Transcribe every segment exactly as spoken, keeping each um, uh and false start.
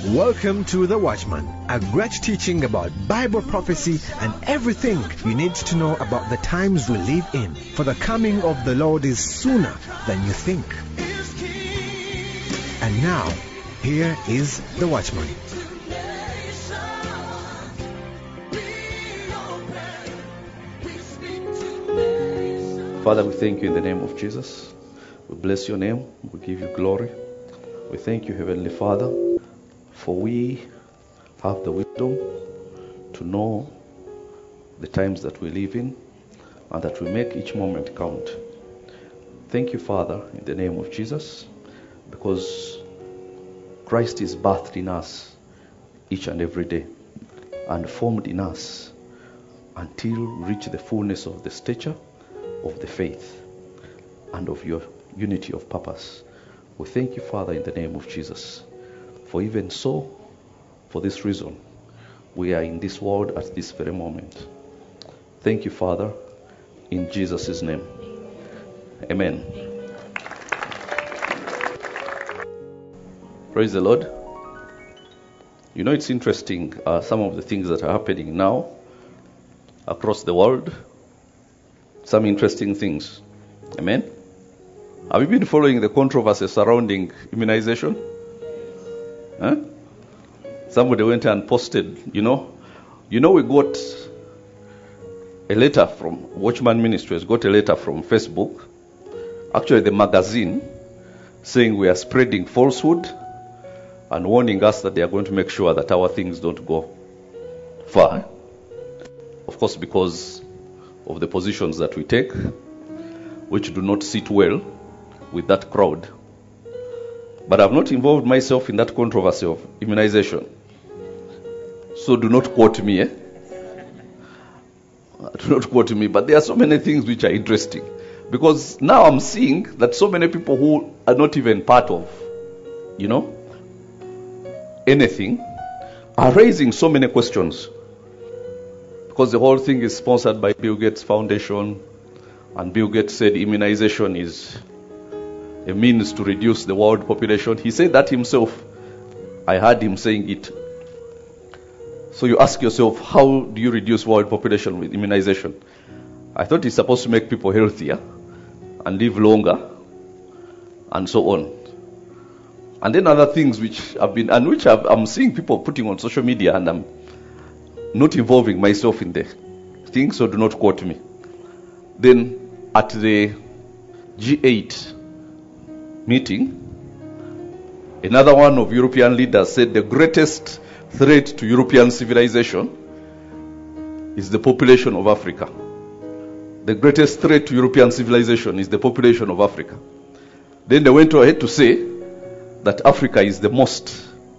Welcome to The Watchman, a great teaching about Bible prophecy and everything you need to know about the times we live in. For the coming of the Lord is sooner than you think. And now, here is The Watchman. Father, we thank you in the name of Jesus. We bless your name. We give you glory. We thank you, Heavenly Father, for we have the wisdom to know the times that we live in and that we make each moment count. Thank you, Father, in the name of Jesus, because Christ is birthed in us each and every day and formed in us until we reach the fullness of the stature of the faith and of your unity of purpose. We thank you, Father, in the name of Jesus. For even so, for this reason, we are in this world at this very moment. Thank you, Father, in Jesus' name. Amen. Praise the Lord. You know, it's interesting, uh, some of the things that are happening now across the world. Some interesting things. Amen. Have you been following the controversy surrounding immunization? Huh? Somebody went and posted, you know, you know, we got a letter from Watchman Ministries, got a letter from Facebook, actually the magazine, saying we are spreading falsehood and warning us that they are going to make sure that our things don't go far. Of course, because of the positions that we take, which do not sit well with that crowd. But I've not involved myself in that controversy of immunization. So do not quote me. Eh? Do not quote me. But there are so many things which are interesting. Because now I'm seeing that so many people who are not even part of, you know, anything, are raising so many questions. Because the whole thing is sponsored by Bill Gates Foundation. And Bill Gates said immunization is a means to reduce the world population. He said that himself. I heard him saying it. So you ask yourself, how do you reduce world population with immunization? I thought it's supposed to make people healthier and live longer and so on. And then other things which have been, and which I've, I'm seeing people putting on social media, and I'm not involving myself in the thing, so do not quote me. Then at the G eight meeting, another one of European leaders said the greatest threat to European civilization is the population of Africa. The greatest threat to European civilization is the population of Africa. Then they went ahead to say that Africa is the most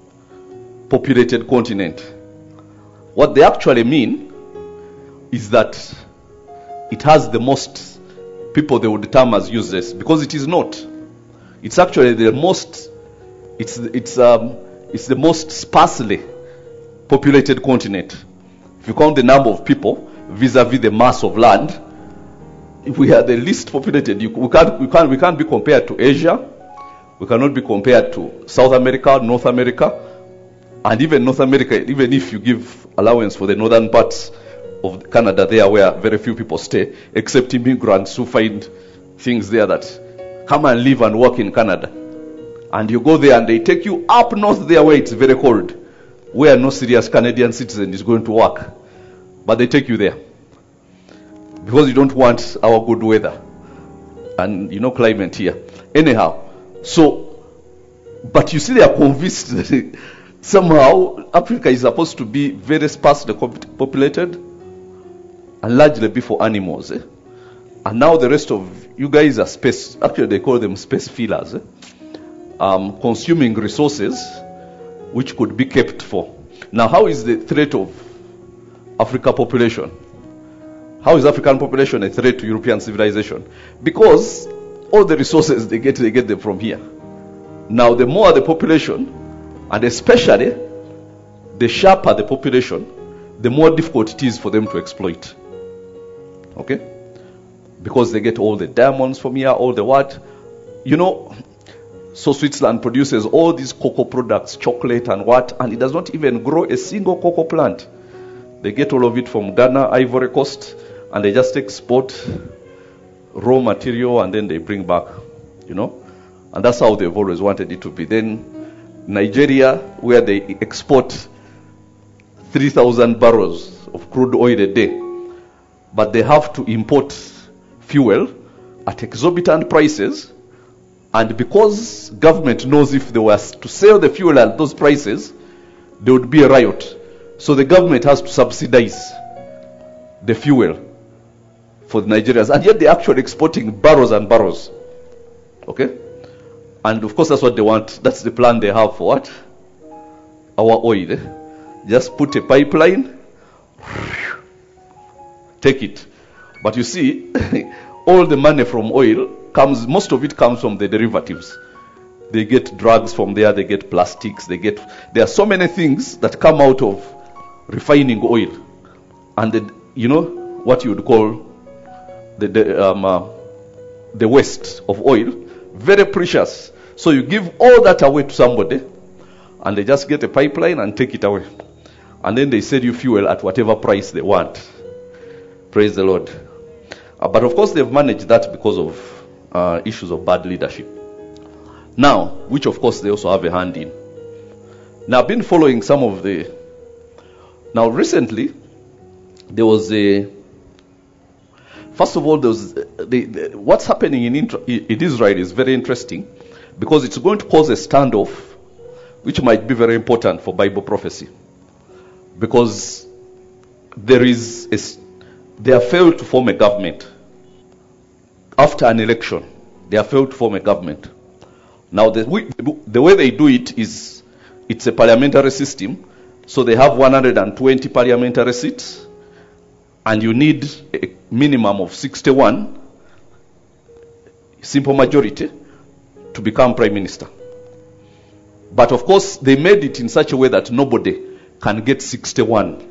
populated continent. What they actually mean is that it has the most people they would term as useless, because it is not. It's actually the most, it's it's um it's the most sparsely populated continent. If you count the number of people vis-a-vis the mass of land, if we are the least populated, you, we can't we can't we can't be compared to Asia. We cannot be compared to South America, North America, and even North America. Even if you give allowance for the northern parts of Canada, there where very few people stay, except immigrants who find things there that come and live and work in Canada. And you go there and they take you up north there where it's very cold, where no serious Canadian citizen is going to work. But they take you there because you don't want our good weather and, you know, climate here. Anyhow, so, but you see, they are convinced that somehow Africa is supposed to be very sparsely populated and largely be for animals. Eh? And now the rest of you guys are space, actually they call them space fillers, eh? um, consuming resources which could be kept for. Now, how is the threat of Africa population? How is African population a threat to European civilization? Because all the resources they get, they get them from here. Now, the more the population, and especially the sharper the population, the more difficult it is for them to exploit. Okay? Because they get all the diamonds from here, all the what. You know, So Switzerland produces all these cocoa products, chocolate and what, and it does not even grow a single cocoa plant. They get all of it from Ghana, Ivory Coast, and they just export raw material and then they bring back, you know. And that's how they've always wanted it to be. Then Nigeria, where they export three thousand barrels of crude oil a day, but they have to import fuel at exorbitant prices. And because government knows if they were to sell the fuel at those prices, there would be a riot. So the government has to subsidize the fuel for the Nigerians. And yet they're actually exporting barrels and barrels. Okay? And of course that's what they want. That's the plan they have for what? Our oil. Eh? Just put a pipeline, take it. But you see, all the money from oil comes, most of it comes from the derivatives. They get drugs from there, they get plastics, they get, there are so many things that come out of refining oil. And the, you know, what you would call the, the, um, uh, the waste of oil, very precious. So you give all that away to somebody, and they just get a pipeline and take it away. And then they sell you fuel at whatever price they want. Praise the Lord. Uh, but of course they've managed that because of uh, issues of bad leadership. Now, which of course they also have a hand in. Now I've been following some of the... Now recently, there was a... First of all, there was the, the, what's happening in, inter, in Israel is very interesting, because it's going to cause a standoff, which might be very important for Bible prophecy. Because there is a, they have failed to form a government. After an election, they have failed to form a government. Now, the, the way they do it is, it's a parliamentary system. So they have one hundred twenty parliamentary seats, and you need a minimum of sixty-one, simple majority, to become prime minister. But of course, they made it in such a way that nobody can get sixty-one.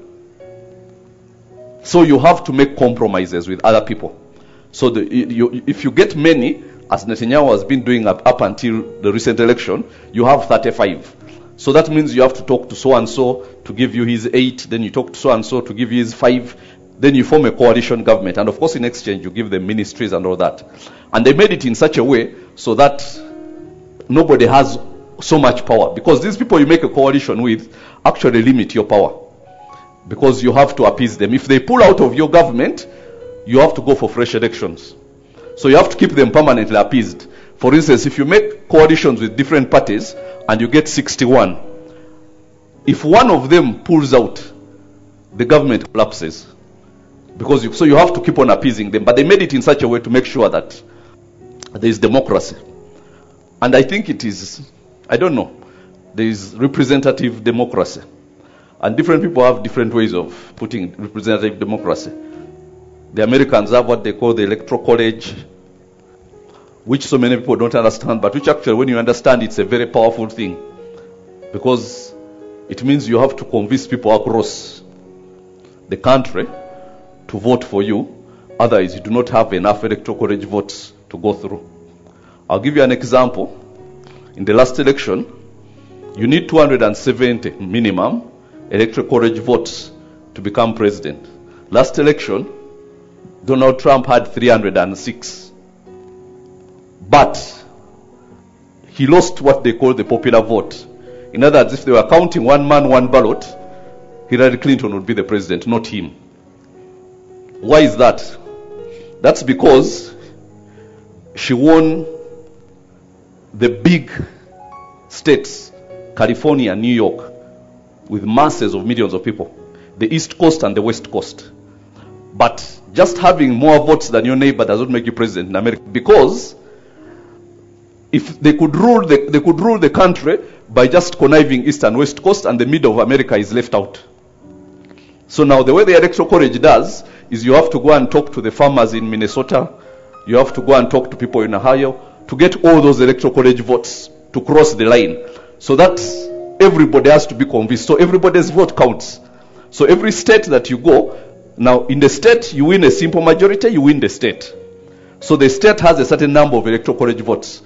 So you have to make compromises with other people. So the, you, if you get many, as Netanyahu has been doing up, up until the recent election, you have thirty-five. So that means you have to talk to so-and-so to give you his eight, then you talk to so-and-so to give you his five, then you form a coalition government. And of course in exchange you give them ministries and all that. And they made it in such a way so that nobody has so much power. Because these people you make a coalition with actually limit your power. Because you have to appease them. If they pull out of your government, you have to go for fresh elections. So you have to keep them permanently appeased. For instance, if you make coalitions with different parties and you get sixty-one, if one of them pulls out, the government collapses. Because you, so you have to keep on appeasing them. But they made it in such a way to make sure that there is democracy. And I think it is, I don't know, there is representative democracy. And different people have different ways of putting representative democracy. The Americans have what they call the electoral college, which so many people don't understand, but which actually, when you understand, it's a very powerful thing. Because it means you have to convince people across the country to vote for you. Otherwise, you do not have enough electoral college votes to go through. I'll give you an example. In the last election, you need two hundred seventy minimum electoral college votes to become president. Last election, Donald Trump had three hundred six. But he lost what they call the popular vote. In other words, if they were counting one man, one ballot, Hillary Clinton would be the president, not him. Why is that? That's because she won the big states, California and New York, with masses of millions of people, the East Coast and the West Coast. But just having more votes than your neighbor does not make you president in America, because if they could rule the, they could rule the country by just conniving East and West Coast, and the middle of America is left out. So now the way the electoral college does is you have to go and talk to the farmers in Minnesota, you have to go and talk to people in Ohio to get all those electoral college votes to cross the line. So that everybody has to be convinced. So everybody's vote counts. So every state that you go, now in the state you win a simple majority, you win the state. So the state has a certain number of electoral college votes.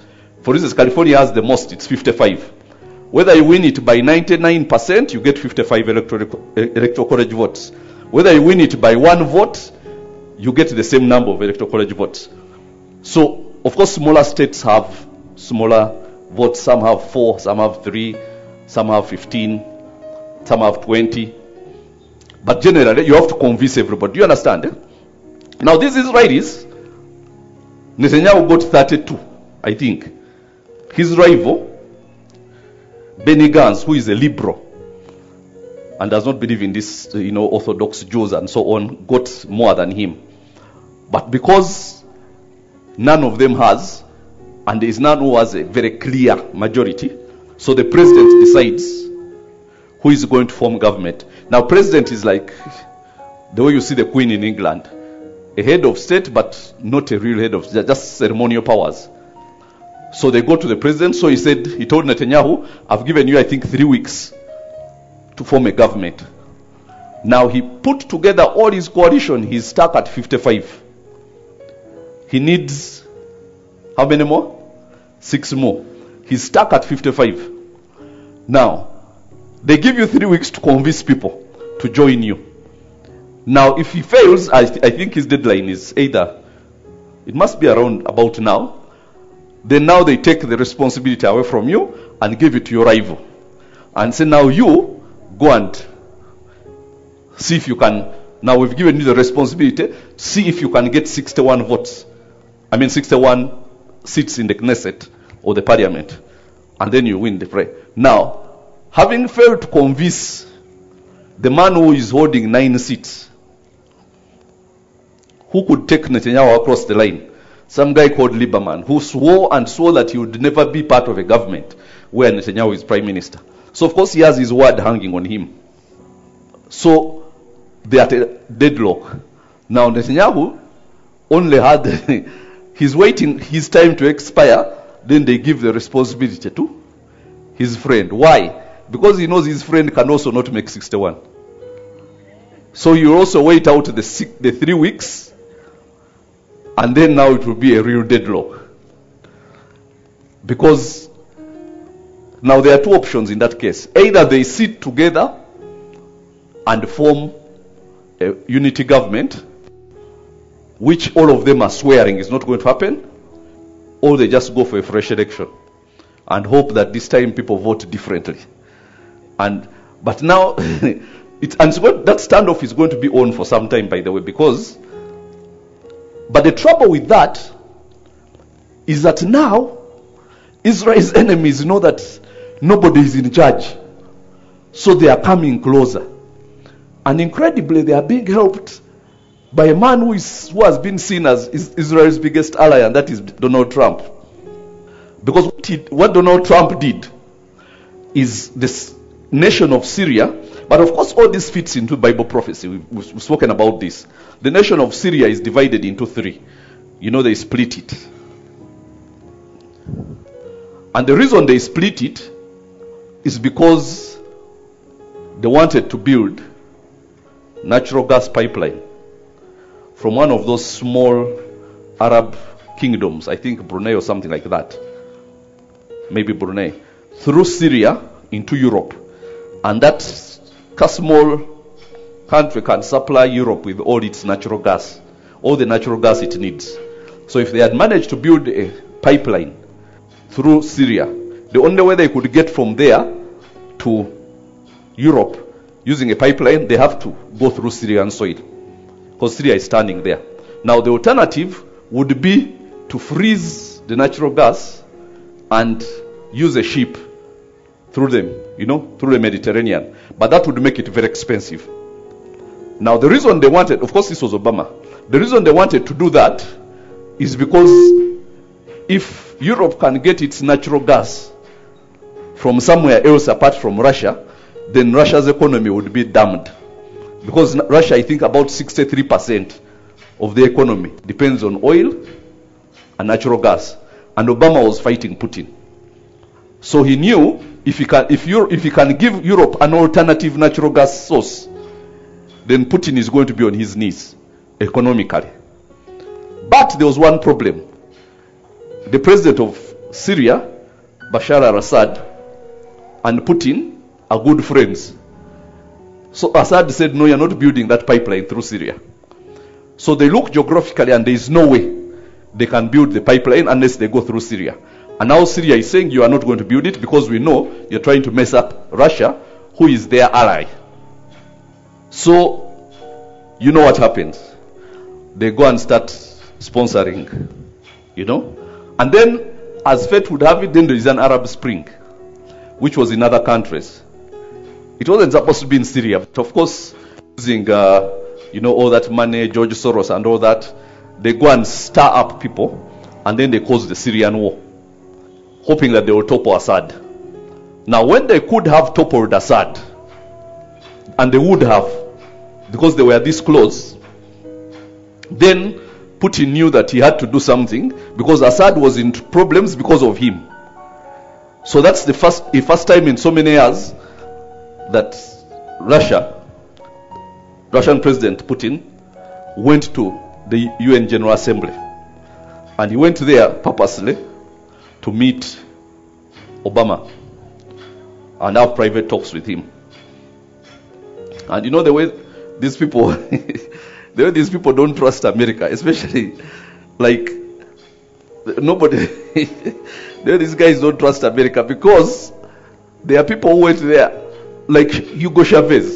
For instance, California has the most, it's fifty-five. Whether you win it by ninety-nine percent, you get fifty-five electoral, electoral college votes. Whether you win it by one vote, you get the same number of electoral college votes. So, of course, smaller states have smaller votes. Some have four, some have three, some have fifteen, some have twenty. But generally, you have to convince everybody. Do you understand? Eh? Now, these Israelis, Netanyahu got thirty-two, I think. His rival, Benny Gantz, who is a liberal and does not believe in this, you know, Orthodox Jews and so on, got more than him. But because none of them has, and there is none who has a very clear majority, so the president decides who is going to form government. Now, president is like the way you see the Queen in England, a head of state, but not a real head of state, just ceremonial powers. So they go to the president. So he said, he told Netanyahu, I've given you, I think, three weeks to form a government. Now he put together all his coalition. He's stuck at fifty-five. He needs how many more? Six more. He's stuck at fifty-five. Now, they give you three weeks to convince people to join you. Now, if he fails, I, th- I think his deadline is either, it must be around about now. Then now they take the responsibility away from you and give it to your rival. And say, now you go and see if you can, now we've given you the responsibility, see if you can get sixty-one votes. I mean sixty-one seats in the Knesset or the parliament. And then you win the prayer. Now, having failed to convince the man who is holding nine seats, who could take Netanyahu across the line? Some guy called Lieberman, who swore and swore that he would never be part of a government where Netanyahu is prime minister. So, of course, he has his word hanging on him. So, they are at a deadlock. Now, Netanyahu only had, he's waiting his time to expire, then they give the responsibility to his friend. Why? Because he knows his friend can also not make sixty-one. So, you also wait out the, six, the three weeks, and then now it will be a real deadlock. Because now there are two options in that case. Either they sit together and form a unity government, which all of them are swearing is not going to happen, or they just go for a fresh election and hope that this time people vote differently. And but now it's and so that standoff is going to be on for some time, by the way, because but the trouble with that is that now Israel's enemies know that nobody is in charge. So they are coming closer. And incredibly, they are being helped by a man who, is, who has been seen as Israel's biggest ally, and that is Donald Trump. Because what, he, what Donald Trump did is this nation of Syria, but of course all this fits into Bible prophecy. We've, we've spoken about this. The nation of Syria is divided into three. You know, they split it. And the reason they split it is because they wanted to build natural gas pipeline from one of those small Arab kingdoms, I think Brunei or something like that, maybe Brunei, through Syria into Europe. And that small country can supply Europe with all its natural gas, all the natural gas it needs. So if they had managed to build a pipeline through Syria, the only way they could get from there to Europe using a pipeline, they have to go through Syrian soil, because Syria is standing there. Now the alternative would be to freeze the natural gas and use a ship through them, you know, through the Mediterranean. But that would make it very expensive. Now the reason they wanted, of course this was Obama, the reason they wanted to do that is because if Europe can get its natural gas from somewhere else apart from Russia, then Russia's economy would be damned. Because Russia, I think about sixty-three percent of the economy depends on oil and natural gas. And Obama was fighting Putin. So he knew if he can, if Europe, if he can give Europe an alternative natural gas source, then Putin is going to be on his knees economically. But there was one problem. The president of Syria, Bashar al-Assad, and Putin are good friends. So Assad said, no, you're not building that pipeline through Syria. So they look geographically and there is no way they can build the pipeline unless they go through Syria. And now Syria is saying you are not going to build it because we know you're trying to mess up Russia, who is their ally. So, you know what happens. They go and start sponsoring, you know. And then, as fate would have it, then there is an Arab Spring, which was in other countries. It wasn't supposed to be in Syria, but of course, using, uh, you know, all that money, George Soros and all that, they go and stir up people, and then they cause the Syrian war, hoping that they will topple Assad. Now, when they could have toppled Assad, and they would have, because they were this close, then Putin knew that he had to do something, because Assad was in problems because of him. So that's the first, the first time in so many years that Russia, Russian President Putin, went to the U N General Assembly. And he went there purposely to meet Obama and have private talks with him. And you know the way these people, the way these people don't trust America, especially like nobody, the way these guys don't trust America, because there are people who went there, like Hugo Chavez.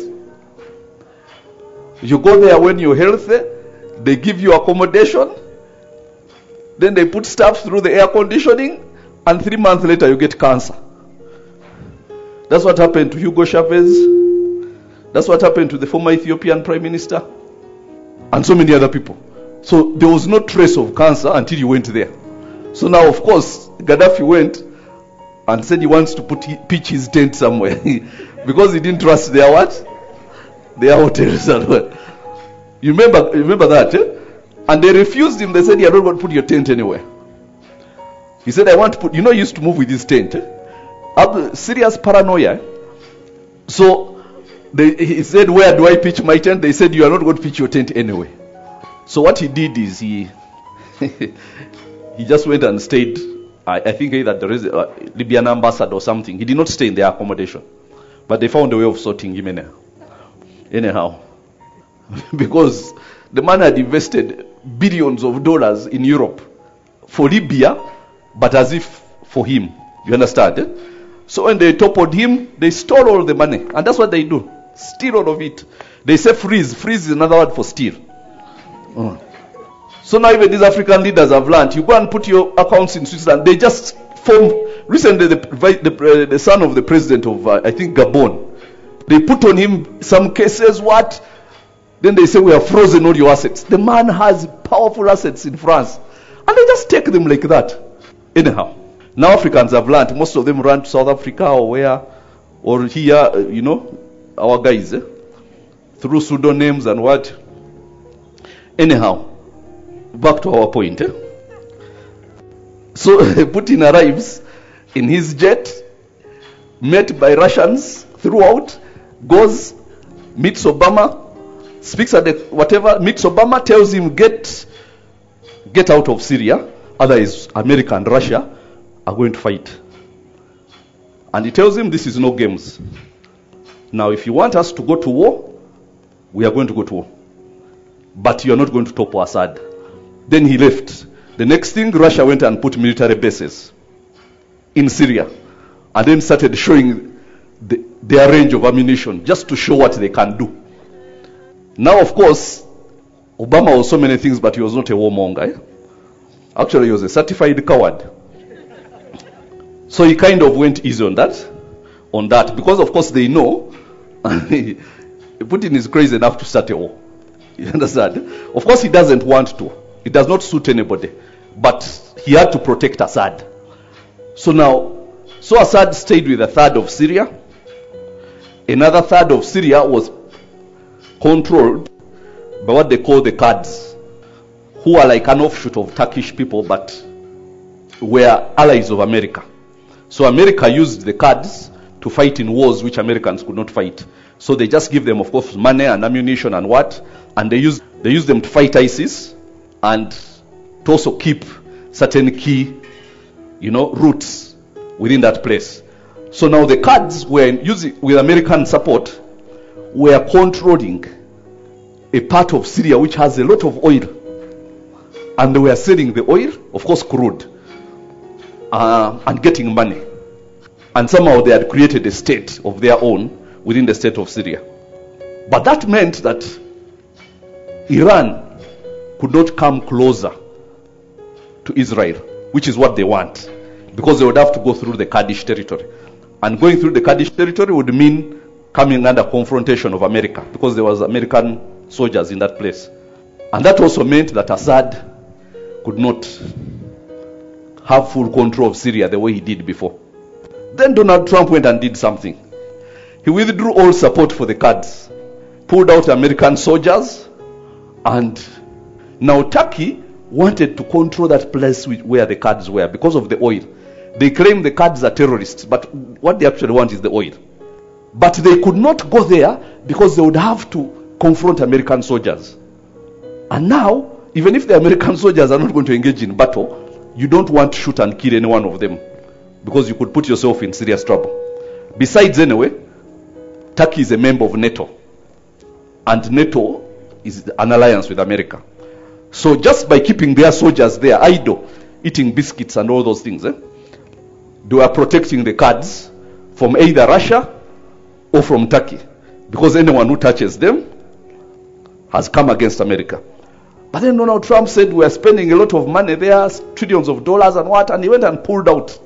You go there when you're healthy, they give you accommodation, then they put stuff through the air conditioning, and three months later you get cancer. That's what happened to Hugo Chavez. That's what happened to the former Ethiopian Prime Minister, and so many other people. So there was no trace of cancer until you went there. So now, of course, Gaddafi went and said he wants to put pitch his tent somewhere because he didn't trust their what? Their hotels and what. You remember, you remember that? Eh? And they refused him. They said, you're not going to put your tent anywhere. He said, I want to put, you know, he used to move with his tent. Eh? Serious paranoia. So they, he said, where do I pitch my tent? They said, you are not going to pitch your tent anyway. So what he did is he he just went and stayed, I, I think either there is a Libyan ambassador or something. He did not stay in their accommodation. But they found a way of sorting him in. Anyhow. Because the man had invested billions of dollars in Europe for Libya, but as if for him. You understand? Eh? So when they toppled him, they stole all the money. And that's what they do. Steal all of it. They say freeze. Freeze is another word for steal. Oh. So now even these African leaders have learned. You go and put your accounts in Switzerland. They just form. Recently, the, the, the son of the president of, uh, I think, Gabon, they put on him some cases, what? Then they say, we have frozen all your assets. The man has powerful assets in France. And they just take them like that. Anyhow. Now Africans have learned. Most of them run to South Africa or where, or here, you know, our guys, eh? Through pseudonyms and what. Anyhow, back to our point. Eh? So Putin arrives in his jet, met by Russians throughout, goes, meets Obama, speaks at the whatever, meets Obama, tells him, get get out of Syria, otherwise America and Russia are going to fight. And he tells him, this is no games. Now, if you want us to go to war, we are going to go to war. But you are not going to topple Assad. Then he left. The next thing, Russia went and put military bases in Syria. And then started showing the, their range of ammunition, just to show what they can do. Now, of course, Obama was so many things, but he was not a warmonger. Eh? Actually, he was a certified coward. So he kind of went easy on that, on that, because of course they know Putin is crazy enough to start a war. You understand? Of course he doesn't want to. It does not suit anybody. But he had to protect Assad. So now, so Assad stayed with a third of Syria. Another third of Syria was controlled by what they call the Kurds, who are like an offshoot of Turkish people, but were allies of America. So America used the Kurds to fight in wars which Americans could not fight. So they just give them, of course, money and ammunition and what, and they use they use them to fight ISIS and to also keep certain key you know, roots within that place. So now the Kurds were using, with American support, were controlling a part of Syria which has a lot of oil. And they were selling the oil, of course crude, uh, and getting money. And somehow they had created a state of their own within the state of Syria. But that meant that Iran could not come closer to Israel, which is what they want, because they would have to go through the Kurdish territory. And going through the Kurdish territory would mean coming under confrontation of America, because there was American soldiers in that place. And that also meant that Assad could not have full control of Syria the way he did before. Then Donald Trump went and did something. He withdrew all support for the Kurds, pulled out American soldiers, and now Turkey wanted to control that place where the Kurds were because of the oil. They claim the Kurds are terrorists, but what they actually want is the oil. But they could not go there because they would have to confront American soldiers. And now, even if the American soldiers are not going to engage in battle, you don't want to shoot and kill any one of them, because you could put yourself in serious trouble. Besides, anyway, Turkey is a member of NATO, and NATO is an alliance with America. So just by keeping their soldiers there idle, eating biscuits and all those things, eh, they were protecting the Kurds from either Russia or from Turkey, because anyone who touches them has come against America. But then Donald Trump said we are spending a lot of money there, trillions of dollars and what, and he went and pulled out.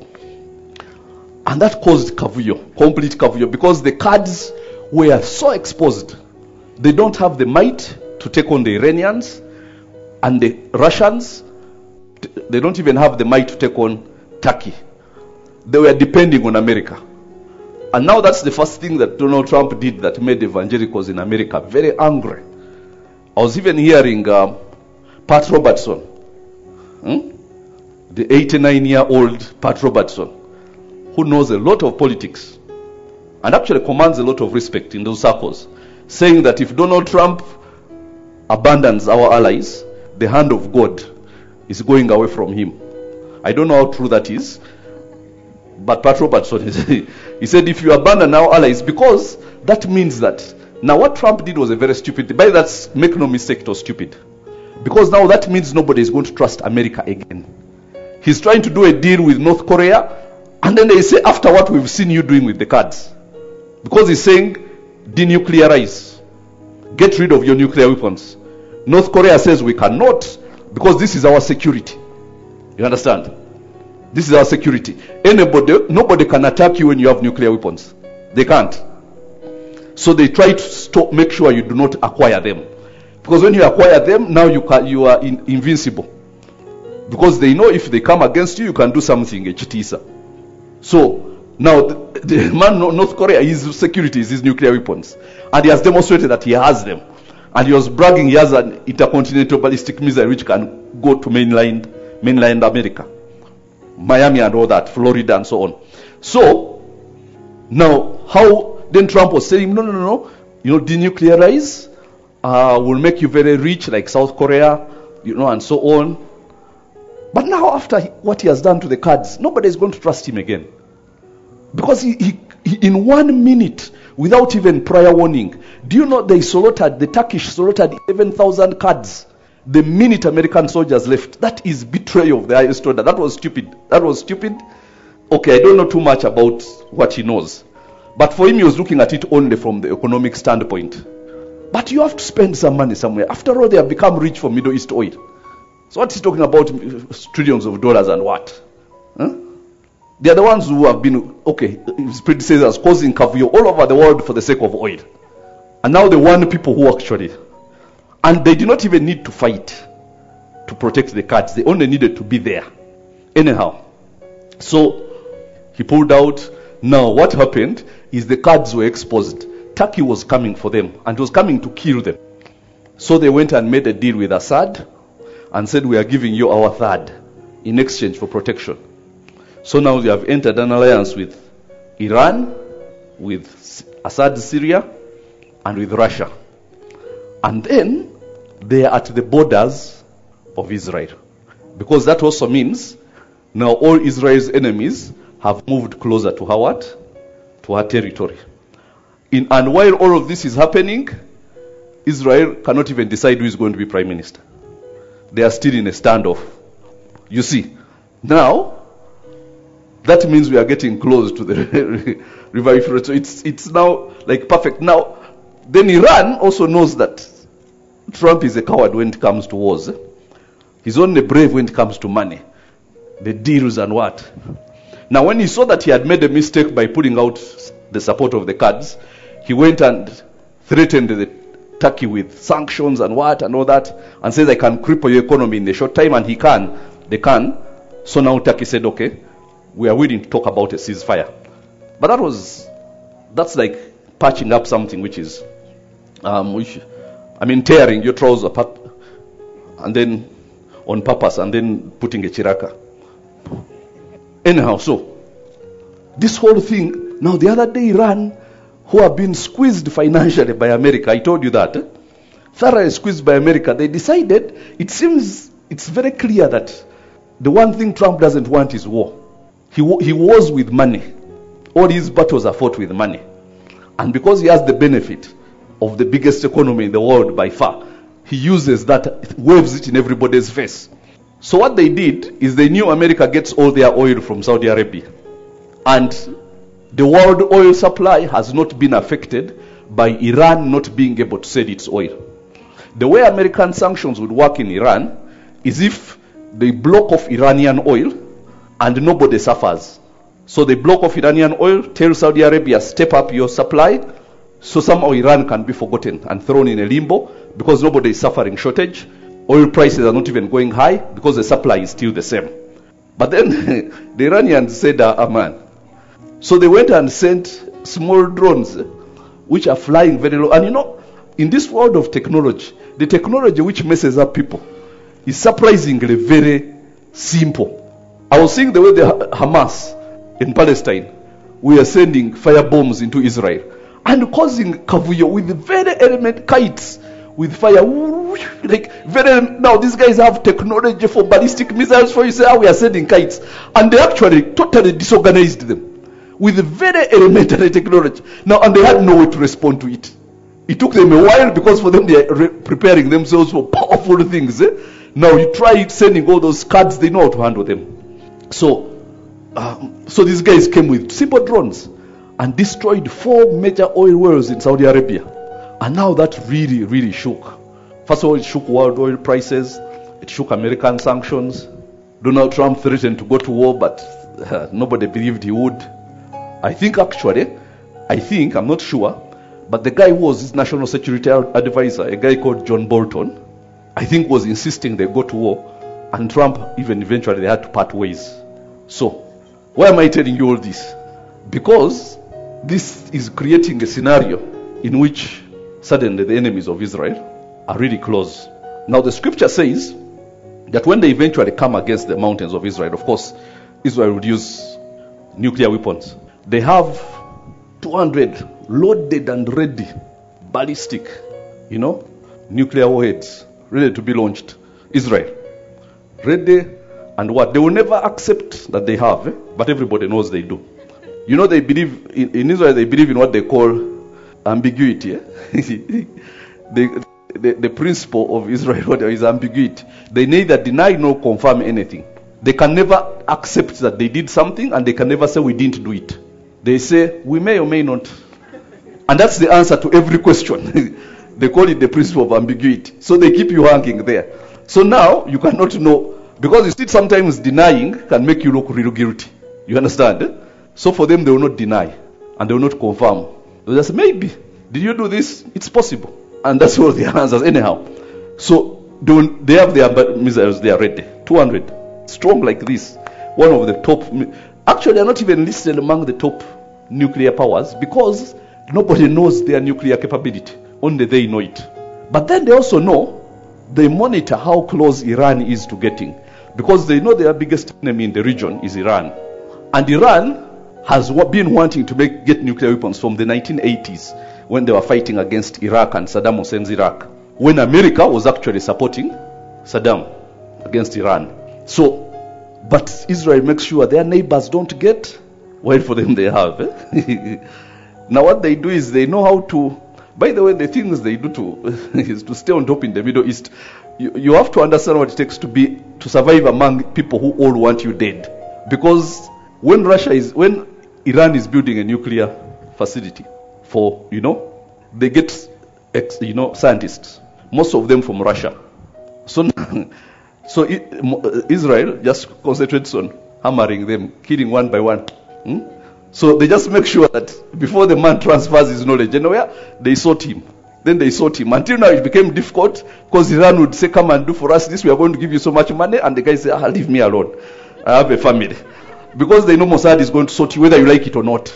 And that caused kavuyo, complete kavuyo, because the Kurds were so exposed. They don't have the might to take on the Iranians and the Russians. They don't even have the might to take on Turkey. They were depending on America. And now that's the first thing that Donald Trump did that made evangelicals in America very angry. I was even hearing um, Pat Robertson, hmm? the eighty-nine-year-old Pat Robertson, who knows a lot of politics and actually commands a lot of respect in those circles, saying that if Donald Trump abandons our allies, the hand of God is going away from him. I don't know how true that is, but Pat Robertson, he said if you abandon our allies, because that means that now what Trump did was a very stupid thing. By that, make no mistake, it was stupid. Because now that means nobody is going to trust America again. He's trying to do a deal with North Korea, and then they say, after what we've seen you doing with the Kurds. Because he's saying, denuclearize. Get rid of your nuclear weapons. North Korea says we cannot, because this is our security. You understand? This is our security. Anybody, nobody can attack you when you have nuclear weapons. They can't. So they try to stop, make sure you do not acquire them. Because when you acquire them, now you can, you are in, invincible. Because they know if they come against you, you can do something, a chitisa. So now the, the man, North Korea, his security is his nuclear weapons. And he has demonstrated that he has them. And he was bragging he has an intercontinental ballistic missile which can go to mainland, mainland America. Miami and all that, Florida and so on. So, now, how then Trump was saying, no, no, no, no, you know, denuclearize, uh, will make you very rich like South Korea, you know, and so on. But now after he, what he has done to the Kurds, nobody is going to trust him again. Because he, he, he, in one minute, without even prior warning, do you know they slaughtered, the Turkish slaughtered eleven thousand Kurds the minute American soldiers left? That is betrayal of the highest order. That was stupid. That was stupid. Okay, I don't know too much about what he knows. But for him, he was looking at it only from the economic standpoint. But you have to spend some money somewhere. After all, they have become rich from Middle East oil. So what he's talking about, trillions of dollars and what? Huh? They are the ones who have been, okay, his predecessors causing kavuyo all over the world for the sake of oil. And now they want people who actually, and they did not even need to fight to protect the Kurds. They only needed to be there. Anyhow, so he pulled out. Now what happened is the Kurds were exposed. Turkey was coming for them and was coming to kill them. So they went and made a deal with Assad and said, we are giving you our third in exchange for protection. So now they have entered an alliance with Iran, with Assad Syria, and with Russia. And then they are at the borders of Israel. Because that also means Now all Israel's enemies have moved closer to her what? To her territory. In, and while all of this is happening, Israel cannot even decide who is going to be prime minister. They are still in a standoff. You see, now that means we are getting close to the river Euphrates. So it's it's now like perfect. Now, then Iran also knows that Trump is a coward when it comes to wars. He's only brave when it comes to money, the deals and what. Now, when he saw that he had made a mistake by pulling out the support of the Kurds, he went and threatened the Turkey with sanctions and what and all that, and says, I can cripple your economy in a short time, and he can. They can. So now Turkey said, okay, we are willing to talk about a ceasefire. But that was, that's like patching up something which is, um, which, I mean, tearing your trousers apart, and then on purpose, and then putting a chiraka. Anyhow, so this whole thing, now the other day Iran, who have been squeezed financially by America, I told you that, eh? thoroughly squeezed by America, they decided, it seems, it's very clear that the one thing Trump doesn't want is war. He, he wars with money. All his battles are fought with money. And because he has the benefit of the biggest economy in the world by far, he uses that, waves it in everybody's face. So what they did is they knew America gets all their oil from Saudi Arabia. And the world oil supply has not been affected by Iran not being able to sell its oil. The way American sanctions would work in Iran is if they block off Iranian oil and nobody suffers. So they block off Iranian oil, tell Saudi Arabia, step up your supply, so somehow Iran can be forgotten and thrown in a limbo because nobody is suffering shortage. Oil prices are not even going high because the supply is still the same. But then the Iranians said, ah, man. So they went and sent small drones which are flying very low. And you know, in this world of technology, the technology which messes up people is surprisingly very simple. I was seeing the way the Hamas in Palestine, we are sending fire bombs into Israel and causing kavuyo with very element kites with fire. Like very, now these guys have technology for ballistic missiles. For you say, ah, we are sending kites, and they actually totally disorganized them with very elementary technology. Now, and they had no way to respond to it. It took them a while because for them they are re- preparing themselves for powerful things. Eh? Now you try sending all those cards, they know how to handle them. So, um, so these guys came with simple drones and destroyed four major oil wells in Saudi Arabia. And now that really, really shook. First of all, it shook world oil prices. It shook American sanctions. Donald Trump threatened to go to war, but uh, nobody believed he would. I think actually, I think, I'm not sure, but the guy who was his national security advisor, a guy called John Bolton, I think was insisting they go to war. And Trump, even eventually, they had to part ways. So, why am I telling you all this? Because this is creating a scenario in which suddenly the enemies of Israel are really close. Now the scripture says that when they eventually come against the mountains of Israel, of course, Israel would use nuclear weapons. They have two hundred loaded and ready ballistic, you know, nuclear warheads ready to be launched. Israel. Ready and what? They will never accept that they have, eh? But everybody knows they do. You know, they believe, in, in Israel, they believe in what they call ambiguity. Eh? the, the, the principle of Israel is ambiguity. They neither deny nor confirm anything. They can never accept that they did something, and they can never say we didn't do it. They say we may or may not. And that's the answer to every question. They call it the principle of ambiguity. So they keep you hanging there. So now you cannot know, because you see sometimes denying can make you look really guilty. You understand? Eh? So for them, they will not deny and they will not confirm. They will just say, maybe. Did you do this? It's possible. And that's all the answers anyhow. So they, will, they have their missiles, they are ready. two hundred. Strong like this. One of the top. Actually, they're not even listed among the top nuclear powers because nobody knows their nuclear capability. Only they know it. But then they also know, they monitor how close Iran is to getting. Because they know their biggest enemy in the region is Iran. And Iran has been wanting to make, get nuclear weapons from the nineteen eighties when they were fighting against Iraq and Saddam Hussein's Iraq. When America was actually supporting Saddam against Iran. So But Israel makes sure their neighbors don't get, while for them they have. Eh? Now what they do is they know how to, by the way, the things they do to is to stay on top in the Middle East. You, you have to understand what it takes to be to survive among people who all want you dead. Because when Russia is, when Iran is building a nuclear facility for, you know, they get, ex, you know, scientists, most of them from Russia. So, so Israel just concentrates on hammering them, killing one by one. Hmm? So they just make sure that before the man transfers his knowledge, you know, yeah, they sought him. Then they sought him. Until now it became difficult because Iran would say, come and do for us this, we are going to give you so much money. And the guy said, ah, leave me alone. I have a family. Because they know Mossad is going to sort you whether you like it or not.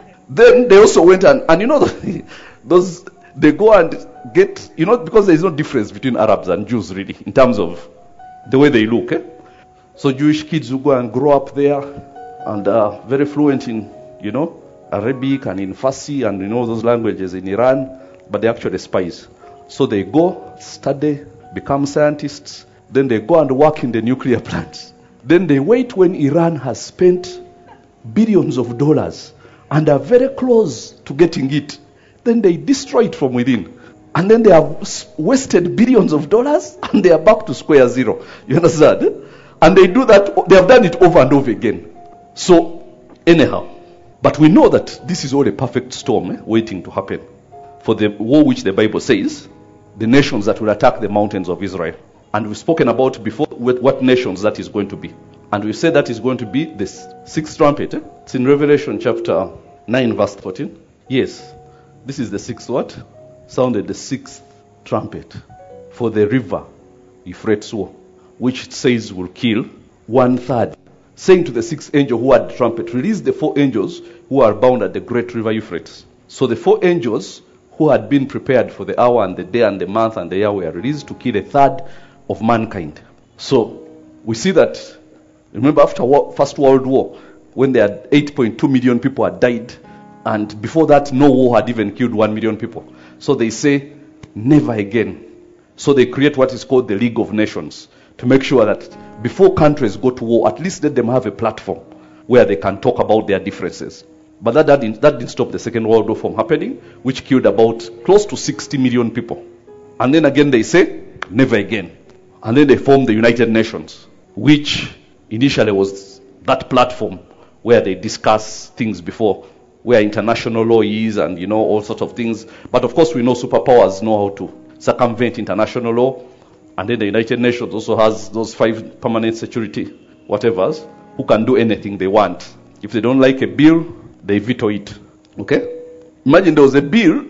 Then they also went and, and you know, those, they go and get, you know, because there is no difference between Arabs and Jews really, in terms of the way they look. Eh? So Jewish kids who go and grow up there and are very fluent in, you know, Arabic and in Farsi and in all those languages in Iran, but they're actually spies. So they go, study, become scientists, then they go and work in the nuclear plants. Then they wait when Iran has spent billions of dollars and are very close to getting it. Then they destroy it from within. And then they have wasted billions of dollars and they are back to square zero. You understand? And they do that, they have done it over and over again. So, anyhow, but we know that this is all a perfect storm eh, waiting to happen for the war which the Bible says, the nations that will attack the mountains of Israel. And we've spoken about before what nations that is going to be. And we said that is going to be the sixth trumpet. Eh? It's in Revelation chapter nine verse fourteen. Yes, this is the sixth what? Sounded the sixth trumpet for the river Euphrates war, which it says will kill one third. Saying to the sixth angel who had the trumpet, release the four angels who are bound at the great river Euphrates. So the four angels who had been prepared for the hour and the day and the month and the year were released to kill a third of mankind. So we see that, remember after war, First World War, when there had eight point two million people had died, and before that no war had even killed one million people. So they say, never again. So they create what is called the League of Nations to make sure that before countries go to war, at least let them have a platform where they can talk about their differences. But that, that, didn't, that didn't stop the Second World War from happening, which killed about close to sixty million people. And then again they say, never again. And then they formed the United Nations, which initially was that platform where they discuss things before, where international law is and, you know, all sorts of things. But of course we know superpowers know how to circumvent international law. And then the United Nations also has those five permanent security whatevers who can do anything they want. If they don't like a bill, they veto it. Okay? Imagine there was a bill,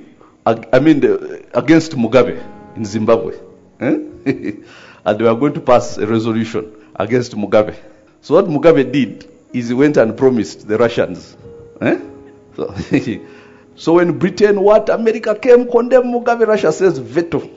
I mean, the, against Mugabe in Zimbabwe. Eh? And they were going to pass a resolution against Mugabe. So what Mugabe did is he went and promised the Russians. Eh? So, so when Britain, what, America came, condemned Mugabe, Russia says veto.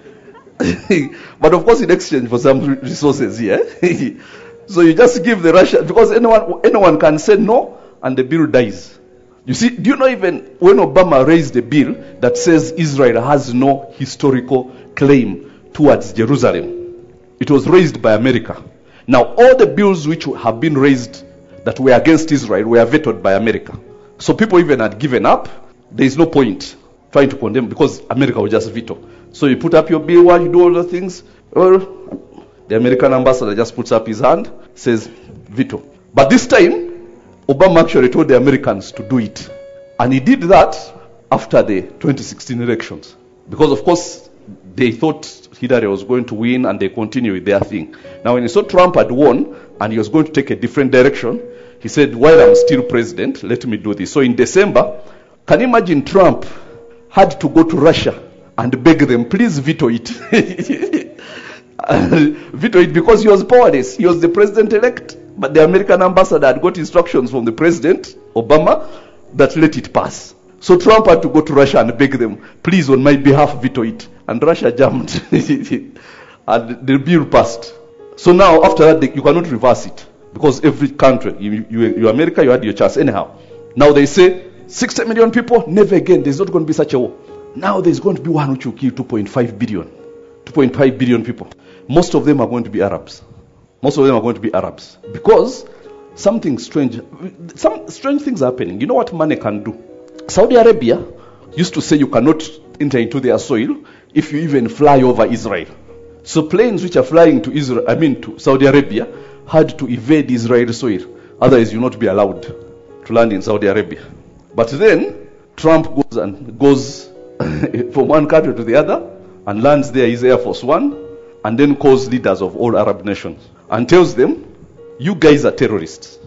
But of course in exchange for some resources here. So you just give the Russians, because anyone anyone can say no and the bill dies. You see, do you know even when Obama raised a bill that says Israel has no historical claim towards Jerusalem, it was raised by America. Now all the bills which have been raised that were against Israel were vetoed by America. So people even had given up. There is no point trying to condemn because America will just veto. So you put up your bill while you do all the things. Well, the American ambassador just puts up his hand, says veto. But this time, Obama actually told the Americans to do it. And he did that after the twenty sixteen elections. Because of course, they thought Hillary was going to win and they continued with their thing. Now when he saw Trump had won and he was going to take a different direction, he said, while I'm still president, let me do this. So in December, can you imagine Trump had to go to Russia and beg them, please veto it. Veto it because he was powerless. He was the president-elect, but the American ambassador had got instructions from the president, Obama, that let it pass. So Trump had to go to Russia and beg them, please on my behalf veto it. And Russia jumped. And the bill passed. So now after that, they, you cannot reverse it. Because every country, you, you, you America, you had your chance anyhow. Now they say, sixty million people, never again, there's not going to be such a war. Now there's going to be one which will kill two point five billion. two point five billion people. Most of them are going to be Arabs. Most of them are going to be Arabs. Because something strange, some strange things are happening. You know what money can do? Saudi Arabia used to say you cannot enter into their soil if you even fly over Israel. So planes which are flying to Israel, I mean to Saudi Arabia, had to evade Israel soil. Otherwise you will not be allowed to land in Saudi Arabia. But then Trump goes and goes from one country to the other and lands there, his Air Force One, and then calls leaders of all Arab nations and tells them, you guys are terrorists.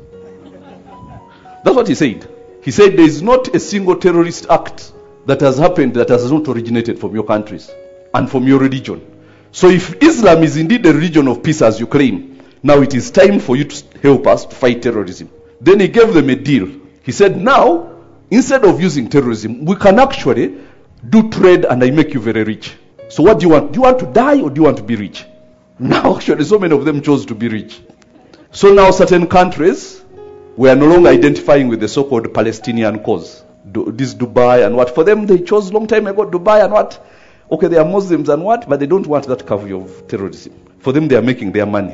That's what he said. He said there is not a single terrorist act that has happened that has not originated from your countries and from your religion. So if Islam is indeed a religion of peace as you claim, now it is time for you to help us to fight terrorism. Then he gave them a deal. He said, now, instead of using terrorism, we can actually do trade and I make you very rich. So what do you want? Do you want to die or do you want to be rich? Now actually so many of them chose to be rich. So now certain countries were no longer identifying with the so-called Palestinian cause. Du- this Dubai and what. For them they chose long time ago Dubai and what. Okay, they are Muslims and what, but they don't want that cover of terrorism. For them they are making their money.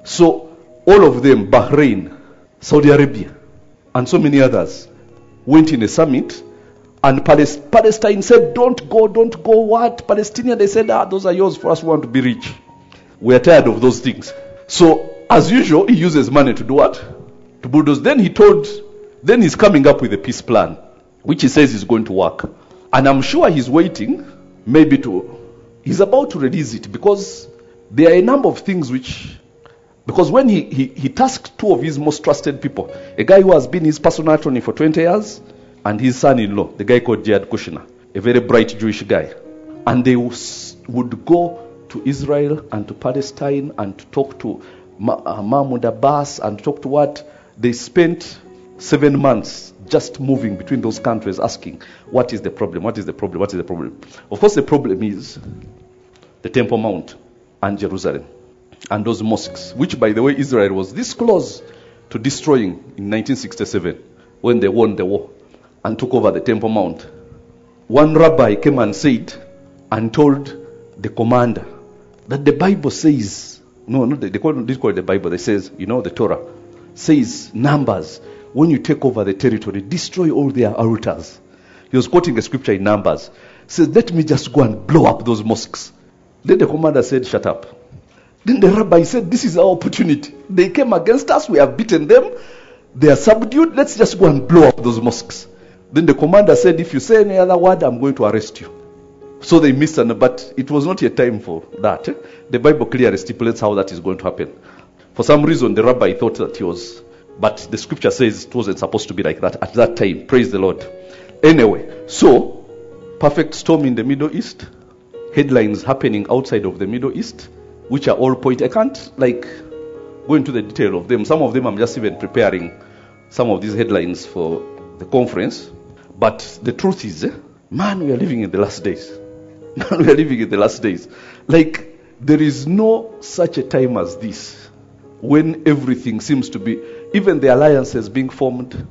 So all of them, Bahrain, Saudi Arabia, and so many others, went in a summit, and Palest- Palestine said, don't go, don't go, what? Palestinians, they said, ah, those are yours, for us, we want to be rich. We are tired of those things. So, as usual, he uses money to do what? To bulldoze. Then he told, then he's coming up with a peace plan, which he says is going to work. And I'm sure he's waiting, maybe to, he's about to release it, because there are a number of things which, because when he, he, he tasked two of his most trusted people, a guy who has been his personal attorney for twenty years, and his son-in-law, the guy called Jared Kushner, a very bright Jewish guy. And they was, would go to Israel and to Palestine and to talk to Ma- uh, Mahmoud Abbas and talk to what? They spent seven months just moving between those countries asking, what is the problem? What is the problem? What is the problem? Of course, the problem is the Temple Mount and Jerusalem and those mosques, which, by the way, Israel was this close to destroying in nineteen sixty-seven when they won the war and took over the Temple Mount. One rabbi came and said and told the commander that the Bible says, no, no, they call, they call it the Bible, they says, you know, the Torah, says, Numbers, when you take over the territory, destroy all their altars. He was quoting a scripture in Numbers. He says, let me just go and blow up those mosques. Then the commander said, shut up. Then the rabbi said, this is our opportunity. They came against us, we have beaten them, they are subdued, let's just go and blow up those mosques. Then the commander said, if you say any other word, I'm going to arrest you. So they missed, an, but it was not yet time for that. Eh? The Bible clearly stipulates how that is going to happen. For some reason, the rabbi thought that he was, but the scripture says it wasn't supposed to be like that at that time. Praise the Lord. Anyway, so, perfect storm in the Middle East, headlines happening outside of the Middle East, which are all point. I can't, like, go into the detail of them. Some of them I'm just even preparing some of these headlines for the conference. But the truth is, eh, man, we are living in the last days. Man, we are living in the last days. Like, there is no such a time as this when everything seems to be, even the alliances being formed,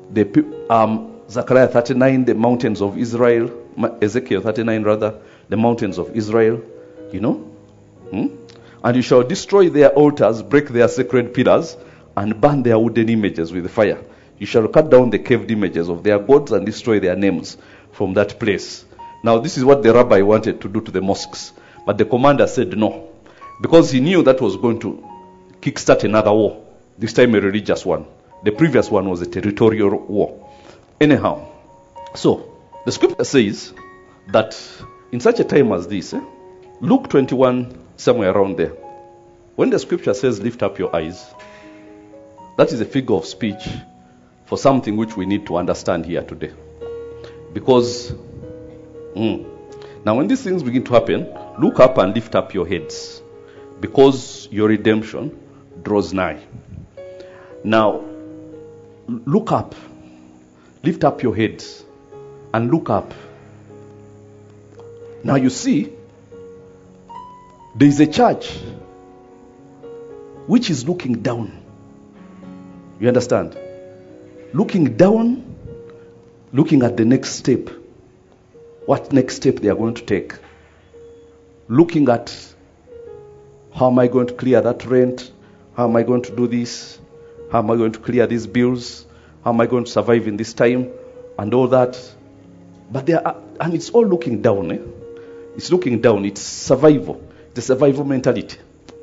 the um, Zechariah thirty-nine, the mountains of Israel, Ezekiel thirty-nine rather, the mountains of Israel, you know. Hmm? And you shall destroy their altars, break their sacred pillars, and burn their wooden images with fire. You shall cut down the carved images of their gods and destroy their names from that place. Now, this is what the rabbi wanted to do to the mosques. But the commander said no. Because he knew that was going to kickstart another war. This time a religious one. The previous one was a territorial war. Anyhow, so, the scripture says that in such a time as this, eh, Luke twenty-one, somewhere around there, when the scripture says lift up your eyes, that is a figure of speech for something which we need to understand here today. Because mm, now when these things begin to happen, look up and lift up your heads, because your redemption draws nigh. Now, look up, lift up your heads, and look up. Now you see, there is a church which is looking down. You understand? Looking down, looking at the next step. What next step they are going to take. Looking at, how am I going to clear that rent? How am I going to do this? How am I going to clear these bills? How am I going to survive in this time? And all that. But they are, and it's all looking down. Eh? It's looking down. It's survival. The survival mentality.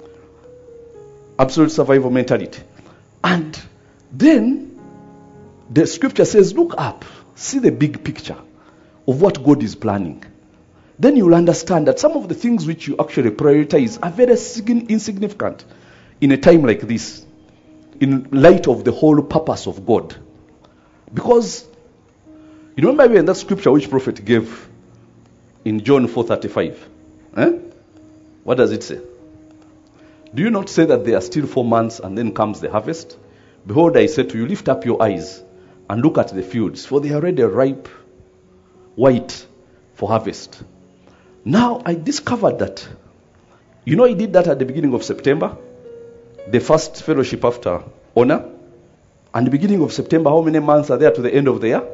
Absolute survival mentality. And then the scripture says, look up. See the big picture of what God is planning. Then you'll understand that some of the things which you actually prioritize are very insignificant in a time like this, in light of the whole purpose of God. Because, you remember in that scripture which prophet gave in John four thirty-five? Eh? What does it say? Do you not say that there are still four months and then comes the harvest? Behold, I say to you, lift up your eyes and look at the fields, for they are already ripe, white for harvest. Now, I discovered that, you know, he did that at the beginning of September, the first fellowship after honor. And the beginning of September, how many months are there to the end of the year?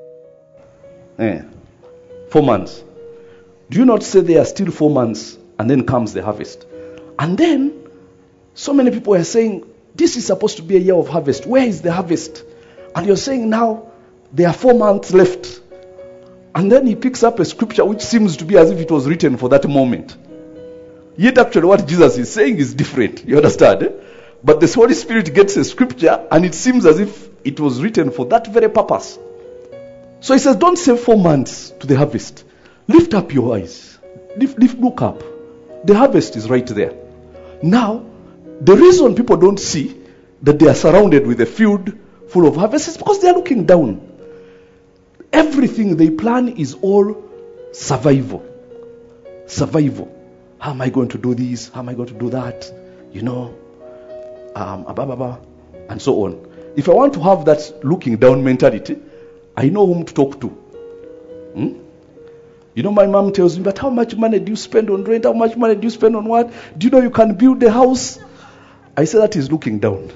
Eh, four months. Do you not say there are still four months and then comes the harvest? And then, so many people are saying, this is supposed to be a year of harvest. Where is the harvest? And you're saying now, there are four months left. And then he picks up a scripture which seems to be as if it was written for that moment. Yet actually what Jesus is saying is different. You understand? Eh? But the Holy Spirit gets a scripture and it seems as if it was written for that very purpose. So he says, don't say four months to the harvest. Lift up your eyes. Lift, lift, look up. The harvest is right there. Now, the reason people don't see that they are surrounded with a field full of harvest is because they are looking down. Everything they plan is all survival. Survival. How am I going to do this? How am I going to do that? You know, um, blah, blah, blah, and so on. If I want to have that looking down mentality, I know whom to talk to. Hmm? You know, my mom tells me, but how much money do you spend on rent? How much money do you spend on what? Do you know you can build a house? I say that is looking down.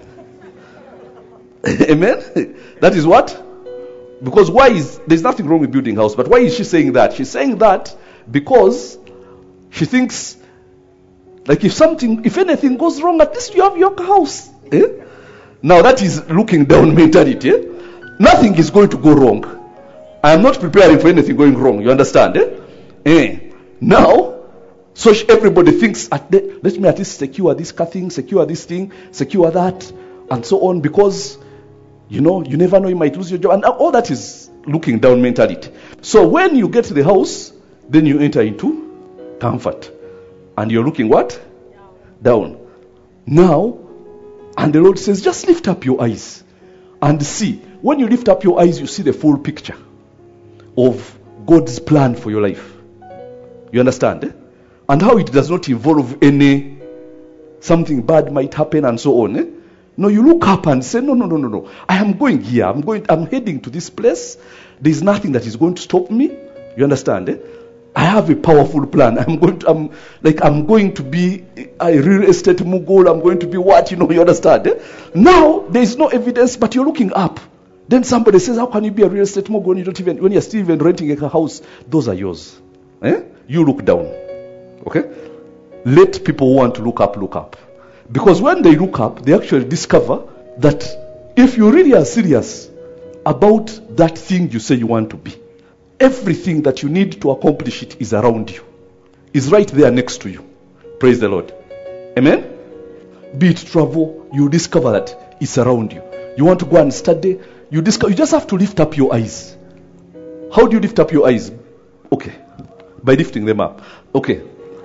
Amen? That is what? Because why is, there's nothing wrong with building a house, but why is she saying that? She's saying that because she thinks, like if something, if anything goes wrong, at least you have your house. Eh? Now that is looking down mentality. Eh? Nothing is going to go wrong. I am not preparing for anything going wrong. You understand? Eh? Eh. Now, so everybody thinks, at the, let me at least secure this thing, secure this thing, secure that, and so on, because, you know, you never know, you might lose your job. And all that is looking down mentality. So when you get to the house, then you enter into comfort. And you're looking what? Down. Now, and the Lord says, just lift up your eyes and see. When you lift up your eyes, you see the full picture of God's plan for your life. You understand? Eh? And how it does not involve any, something bad might happen and so on. Eh? No, you look up and say, no, no, no, no, no. I am going here. I'm going, I'm heading to this place. There is nothing that is going to stop me. You understand? Eh? I have a powerful plan. I'm going to, I'm like, I'm going to be a real estate mogul. I'm going to be what? You know, you understand? Eh? Now, there is no evidence, but you're looking up. Then somebody says, how can you be a real estate mogul when you don't even, when you're still even renting a house? Those are yours. Eh? You look down. Okay? Let people who want to look up, look up. Because when they look up, they actually discover that if you really are serious about that thing you say you want to be, everything that you need to accomplish it is around you. Is right there next to you. Praise the Lord. Amen? Be it travel, you discover that it's around you. You want to go and study, you discover, you just have to lift up your eyes. How do you lift up your eyes? Okay. By lifting them up. Okay.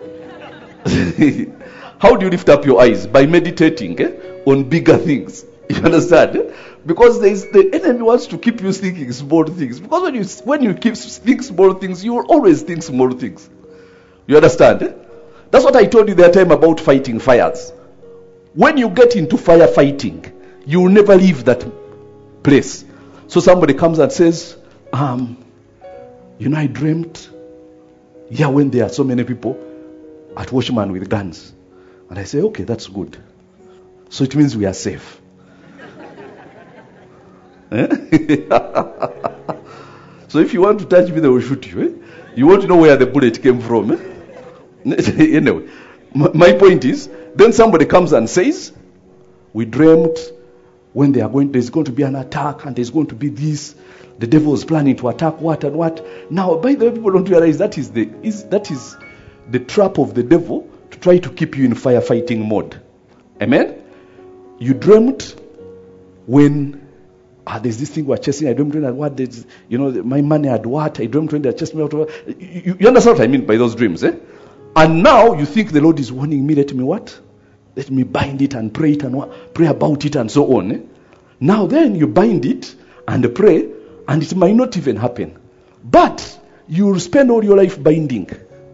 How do you lift up your eyes? By meditating eh, on bigger things. You understand? Eh? Because there is, the enemy wants to keep you thinking small things. Because when you when you keep think small things, you will always think small things. You understand? Eh? That's what I told you that time about fighting fires. When you get into firefighting, you will never leave that place. So somebody comes and says, um, you know, I dreamt, yeah, when there are so many people at Watchman with guns. And I say, okay, that's good. So it means we are safe. Eh? So if you want to touch me, they will shoot you. Eh? You want to know where the bullet came from. Eh? Anyway, my point is, then somebody comes and says, We dreamt when they are going, there's going to be an attack and there's going to be this. The devil is planning to attack what and what. Now, by the way, people don't realize that is the is that is the trap of the devil to try to keep you in firefighting mode. Amen? You dreamt when ah, there's this thing we're chasing. I dreamt when I what there's, you know, my money had what? I dreamt when they're chasing me out of you, you understand what I mean by those dreams, eh? And now you think the Lord is warning me, let me what? Let me bind it and pray it and what? Pray about it and so on. Eh? Now then you bind it and pray, and it might not even happen. But you'll spend all your life binding.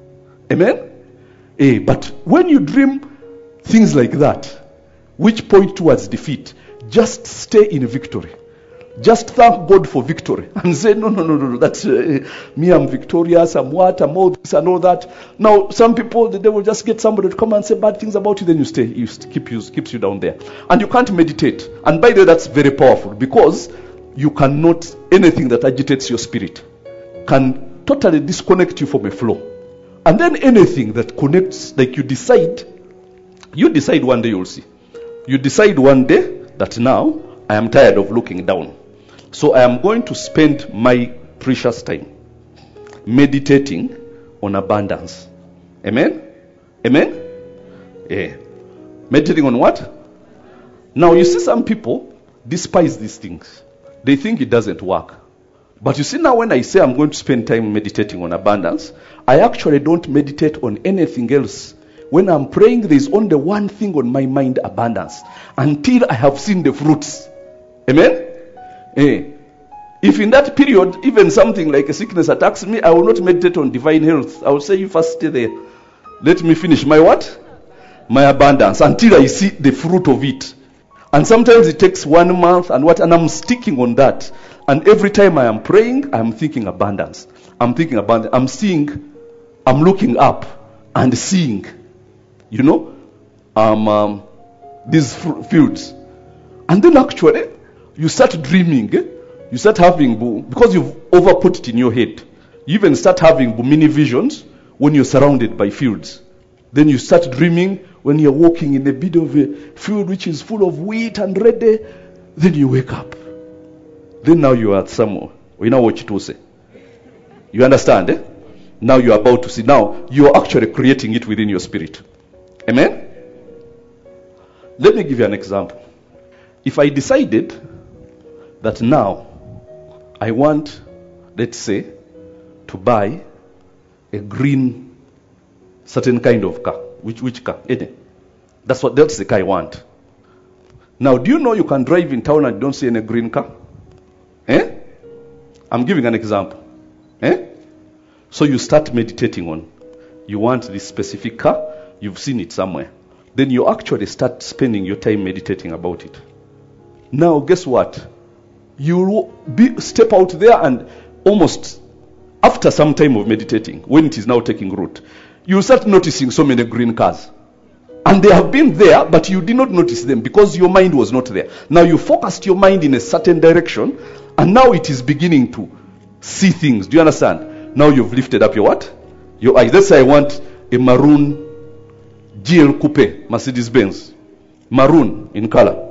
Amen? Eh, but when you dream things like that, which point towards defeat, just stay in victory. Just thank God for victory and say, no, no, no, no, that's uh, me, I'm victorious, I'm what, I'm all this and all that. Now, some people, the devil just get somebody to come and say bad things about you, then you stay, you keep you, keeps you down there. And you can't meditate. And by the way, that's very powerful because you cannot, anything that agitates your spirit can totally disconnect you from a flow. And then anything that connects, like you decide, you decide one day you'll see. You decide one day that now I am tired of looking down. So I am going to spend my precious time meditating on abundance. Amen? Amen? Yeah. Meditating on what? Now you see some people despise these things. They think it doesn't work. But you see now when I say I'm going to spend time meditating on abundance, I actually don't meditate on anything else. When I'm praying, there's only one thing on my mind, abundance. Until I have seen the fruits. Amen? Eh. If in that period, even something like a sickness attacks me, I will not meditate on divine health. I will say, you first stay there. Let me finish my what? My abundance. Until I see the fruit of it. And sometimes it takes one month and what? And I'm sticking on that. And every time I am praying, I'm thinking abundance. I'm thinking abundance. I'm seeing, I'm looking up and seeing, you know, um, um, these fr- fields. And then actually, you start dreaming. Eh? You start having, because you've overput it in your head, you even start having mini visions when you're surrounded by fields. Then you start dreaming when you're walking in the middle of a field which is full of wheat and ready. Then you wake up. Then now you are at somewhere. You know what you say. You understand? Eh? Now you're about to see. Now you're actually creating it within your spirit. Amen? Let me give you an example. If I decided that now I want, let's say, to buy a green certain kind of car. Which which car? Any. That's what that's the car I want. Now, do you know you can drive in town and you don't see any green car? Eh? I'm giving an example. Eh? So you start meditating on, you want this specific car, you've seen it somewhere. Then you actually start spending your time meditating about it. Now, guess what? You will be, step out there and almost after some time of meditating, when it is now taking root, you start noticing so many green cars. And they have been there, but you did not notice them because your mind was not there. Now you focused your mind in a certain direction, and now it is beginning to see things. Do you understand? Now you've lifted up your what? Your eyes. Let's say I want a maroon G L Coupe, Mercedes-Benz. Maroon in color.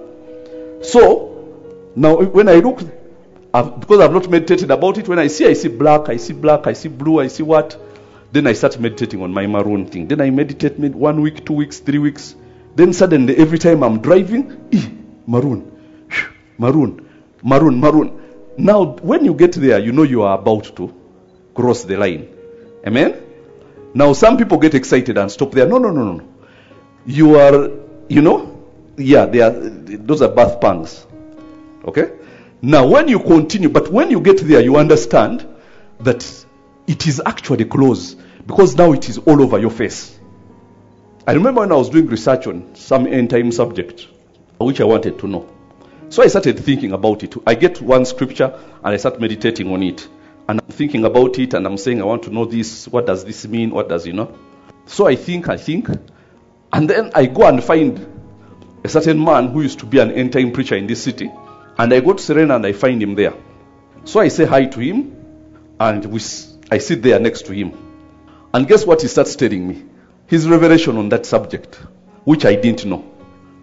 So, now when I look, I've, because I've not meditated about it, when I see, I see black, I see black, I see blue, I see what? Then I start meditating on my maroon thing. Then I meditate one week, two weeks, three weeks. Then suddenly, every time I'm driving, eh, maroon, maroon, maroon, maroon. Now, when you get there, you know you are about to cross the line. Amen? Now, some people get excited and stop there. No, no, no, no, no. You are, you know, yeah, they are, those are birth pangs. Okay? Now, when you continue, but when you get there, you understand that it is actually close because now it is all over your face. I remember when I was doing research on some end time subject, which I wanted to know. So I started thinking about it. I get one scripture and I start meditating on it. And I'm thinking about it and I'm saying, I want to know this. What does this mean? What does, you know? So I think, I think. And then I go and find a certain man who used to be an end time preacher in this city. And I go to Serena and I find him there. So I say hi to him and we I sit there next to him. And guess what he starts telling me? His revelation on that subject, which I didn't know.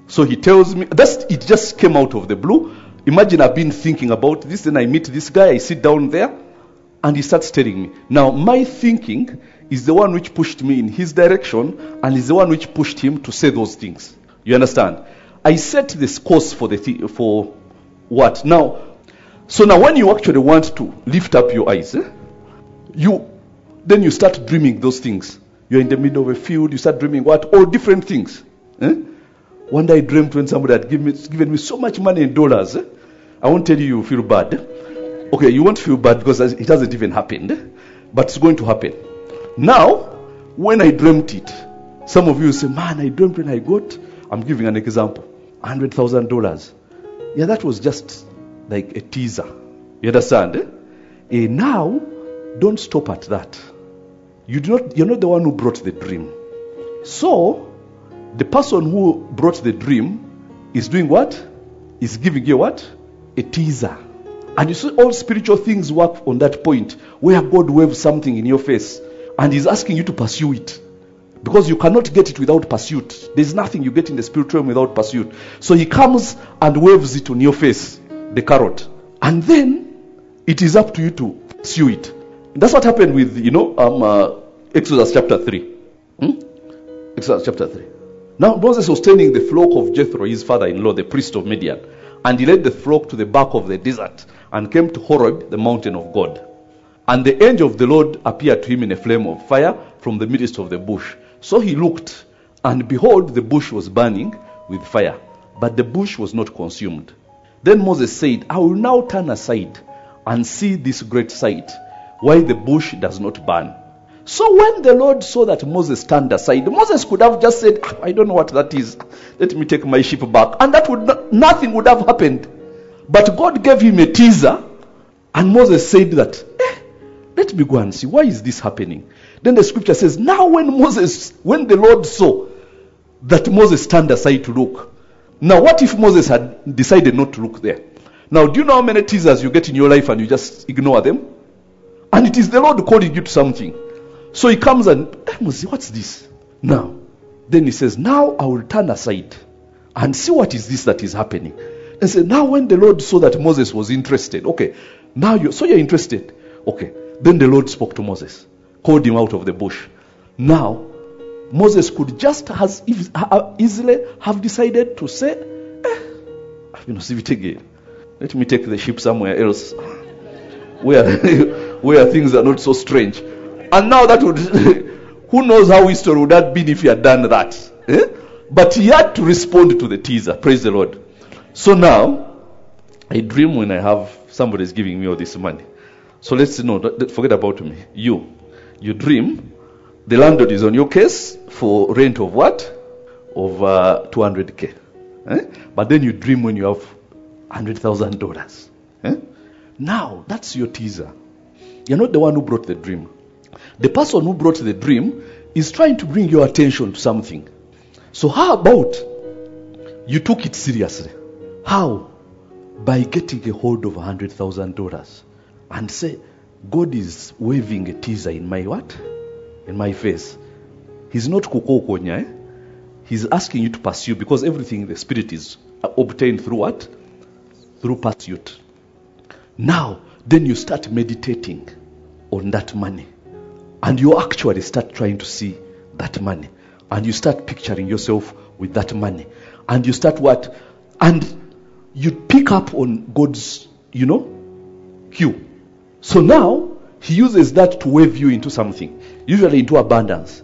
So he tells me, that's, it just came out of the blue. Imagine I've been thinking about this, then I meet this guy, I sit down there, and he starts telling me. Now, my thinking is the one which pushed me in his direction, and is the one which pushed him to say those things. You understand? I set this course for the th- for what? Now, so now when you actually want to lift up your eyes, eh, you then you start dreaming those things. You're in the middle of a field, you start dreaming what? All different things. Eh? One day I dreamt when somebody had given me, given me so much money in dollars. Eh? I won't tell you you feel bad. Okay, you won't feel bad because it hasn't even happened. Eh? But it's going to happen. Now, when I dreamt it, some of you say, man, I dreamt when I got, I'm giving an example, one hundred thousand dollars. Yeah, that was just like a teaser. You understand? Eh? Eh, now, don't stop at that. You do not, you're not the one who brought the dream. So, the person who brought the dream is doing what? Is giving you what? A teaser. And you see all spiritual things work on that point where God waves something in your face and He's asking you to pursue it. Because you cannot get it without pursuit. There's nothing you get in the spiritual realm without pursuit. So He comes and waves it on your face, the carrot. And then it is up to you to pursue it. That's what happened with, you know, um, uh, Exodus chapter three. Hmm? Exodus chapter three. Now Moses was tending the flock of Jethro, his father-in-law, the priest of Midian. And he led the flock to the back of the desert and came to Horeb, the mountain of God. And the angel of the Lord appeared to him in a flame of fire from the midst of the bush. So he looked, and behold, the bush was burning with fire, but the bush was not consumed. Then Moses said, I will now turn aside and see this great sight, why the bush does not burn. So when the Lord saw that Moses turned aside, Moses could have just said, I don't know what that is. Let me take my sheep back. And that would not, nothing would have happened. But God gave him a teaser, and Moses said that, eh, let me go and see, why is this happening? Then the scripture says, now when Moses, when the Lord saw that Moses turned aside to look. Now what if Moses had decided not to look there? Now do you know how many teasers you get in your life and you just ignore them? And it is the Lord calling you to something. So he comes and, hey, Moses, what's this? Now, then he says, now I will turn aside and see what is this that is happening. And say, now when the Lord saw that Moses was interested, okay, now you, so you're interested. Okay, then the Lord spoke to Moses, called him out of the bush. Now, Moses could just as easily have decided to say, eh, you know, see it again. Let me take the sheep somewhere else where, where things are not so strange. And now that would, who knows how history would have been if he had done that. Eh? But he had to respond to the teaser. Praise the Lord. So now, I dream when I have somebody is giving me all this money. So let's know, forget about me. You, you dream, the landlord is on your case for rent of what? Of uh, two hundred k. Eh? But then you dream when you have one hundred thousand dollars. Eh? Now, that's your teaser. You're not the one who brought the dream. The person who brought the dream is trying to bring your attention to something. So how about you took it seriously? How? By getting a hold of one hundred thousand dollars and say, God is waving a teaser in my what? In my face. He's not kukokonya, eh? He's asking you to pursue, because everything in the spirit is obtained through what? Through pursuit. Now, then you start meditating on that money. And you actually start trying to see that money. And you start picturing yourself with that money. And you start what? And you pick up on God's, you know, cue. So now, He uses that to wave you into something. Usually into abundance.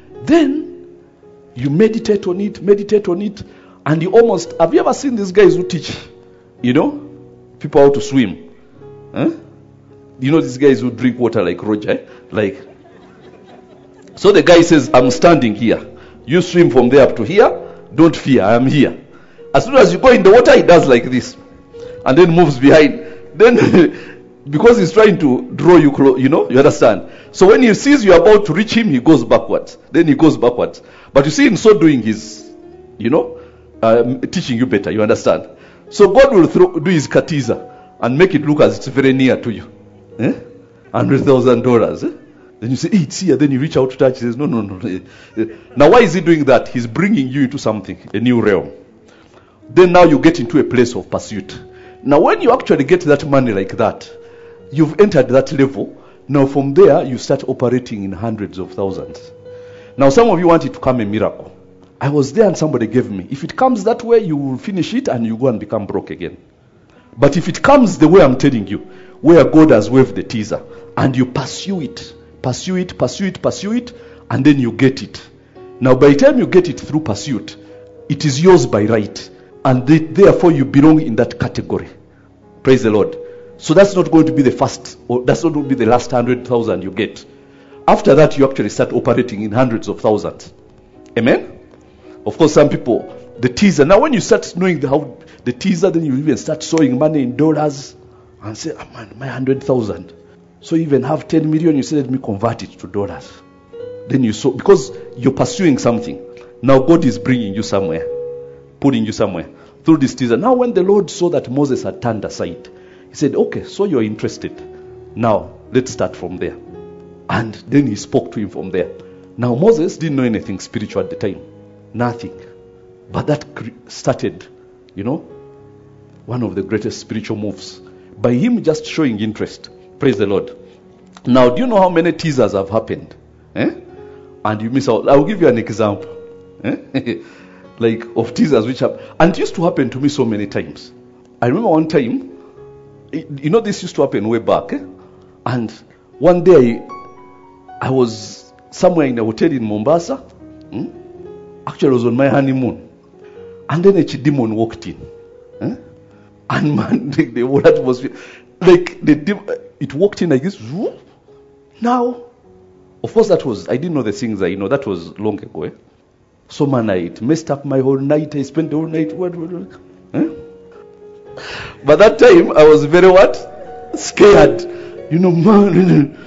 Then, you meditate on it, meditate on it. And you almost, have you ever seen these guys who teach, you know, people how to swim? Huh? You know these guys who drink water like Roger, eh? Like, so the guy says, I'm standing here. You swim from there up to here. Don't fear, I am here. As soon as you go in the water, he does like this. And then moves behind. Then, because he's trying to draw you close, you know, you understand. So when he sees you're about to reach him, he goes backwards. Then he goes backwards. But you see, in so doing, he's, you know, uh, teaching you better, you understand. So God will throw, do his katiza and make it look as it's very near to you. Eh? one hundred thousand dollars. Eh? Then you say, hey, it's here. Then you reach out to touch. He says, no, no, no. Now, why is he doing that? He's bringing you into something, a new realm. Then now you get into a place of pursuit. Now when you actually get that money like that, you've entered that level. Now from there, you start operating in hundreds of thousands. Now some of you want it to come a miracle. I was there and somebody gave me. If it comes that way, you will finish it and you go and become broke again. But if it comes the way I'm telling you, where God has waved the teaser, and you pursue it, pursue it, pursue it, pursue it, and then you get it. Now by the time you get it through pursuit, it is yours by right. And they, therefore you belong in that category. Praise the Lord. So that's not going to be the first, or that's not going to be the last hundred thousand you get. After that, you actually start operating in hundreds of thousands. Amen? Of course, some people, the teaser. Now when you start knowing the, how the teaser, then you even start sowing money in dollars and say, oh man, my hundred thousand. So you even have ten million, you say, let me convert it to dollars. Then you sow, because you're pursuing something. Now God is bringing you somewhere, putting you somewhere through this teaser. Now when the Lord saw that Moses had turned aside, he said, okay, so you're interested. Now let's start from there. And then he spoke to him from there. Now Moses didn't know anything spiritual at the time. Nothing. But that started, you know, one of the greatest spiritual moves. By him just showing interest. Praise the Lord. Now, do you know how many teasers have happened? Eh? And you miss out. I'll give you an example. Eh? Like of teasers which have, and it used to happen to me so many times. I remember one time, you know, this used to happen way back. Eh? And one day, I was somewhere in a hotel in Mombasa. Hmm? Actually, I was on my honeymoon. And then a demon walked in. Eh? And man, the, the whole atmosphere, like, the, it walked in like this. Now, of course, that was, I didn't know the things I know. That was long ago. Eh? So, man, I, it messed up my whole night. I spent the whole night. What, what, what, eh? But that time, I was very what? Scared. You know, man.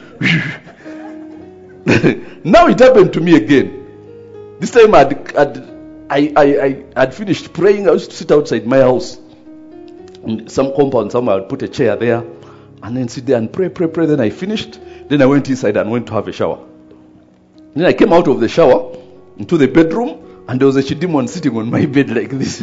Now it happened to me again. This time I'd, I'd, I, I, I had finished praying. I used to sit outside my house. In some compound somewhere, I'd put a chair there and then sit there and pray, pray, pray. Then I finished. Then I went inside and went to have a shower. Then I came out of the shower into the bedroom and there was a demon sitting on my bed like this.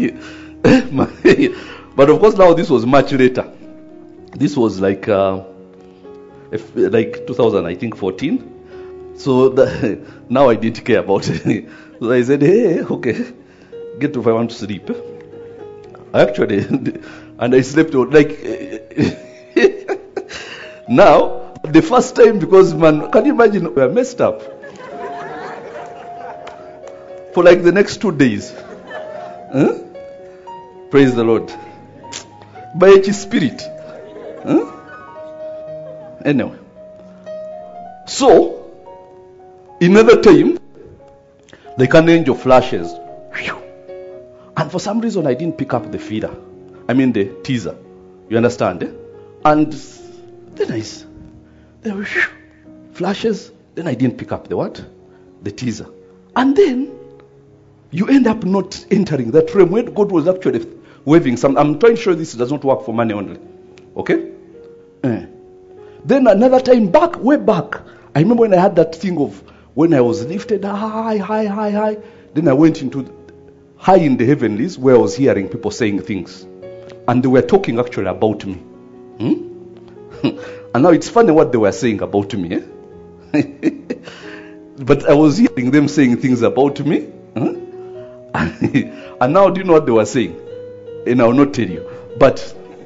But of course now this was much later. This was like uh, like two thousand, I think, fourteen. So the, now I didn't care about it. So I said, hey, okay, get to if I want to sleep. I actually, and I slept like, now, the first time, because man, can you imagine, we are messed up. For like the next two days. Huh? Praise the Lord. By His Spirit. Huh? Anyway. So, another time, like an angel flashes. And for some reason, I didn't pick up the feeder. I mean the teaser. You understand? Eh? And then I, there were flashes. Then I didn't pick up the what? The teaser. And then, you end up not entering that realm where God was actually waving some. I'm trying to show this does not work for money only. Okay? Eh. Then another time back, way back, I remember when I had that thing of when I was lifted high, high, high, high. Then I went into high in the heavenlies where I was hearing people saying things. And they were talking actually about me. Hmm? And now it's funny what they were saying about me. Eh? But I was hearing them saying things about me. Huh? And now do you know what they were saying? And I will not tell you. But,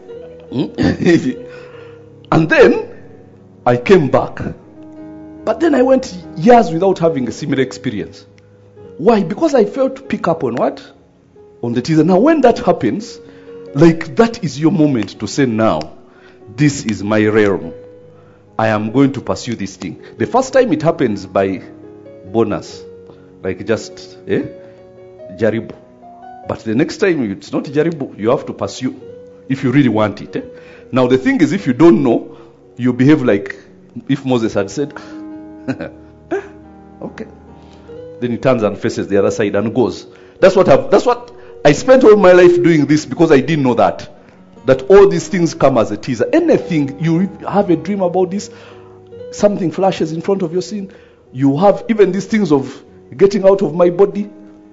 and then I came back. But then I went years without having a similar experience. Why? Because I failed to pick up on what? On the teaser. Now when that happens, like that is your moment to say, now, this is my realm. I am going to pursue this thing. The first time it happens by bonus. Like just, eh? Jaribu. But the next time it's not Jaribu, you have to pursue if you really want it. Eh? Now the thing is, if you don't know, you behave like if Moses had said, eh, okay. Then he turns and faces the other side and goes. That's what I've, that's what I spent all my life doing this because I didn't know that. That all these things come as a teaser. Anything, you have a dream about this, something flashes in front of your scene. You have even these things of getting out of my body.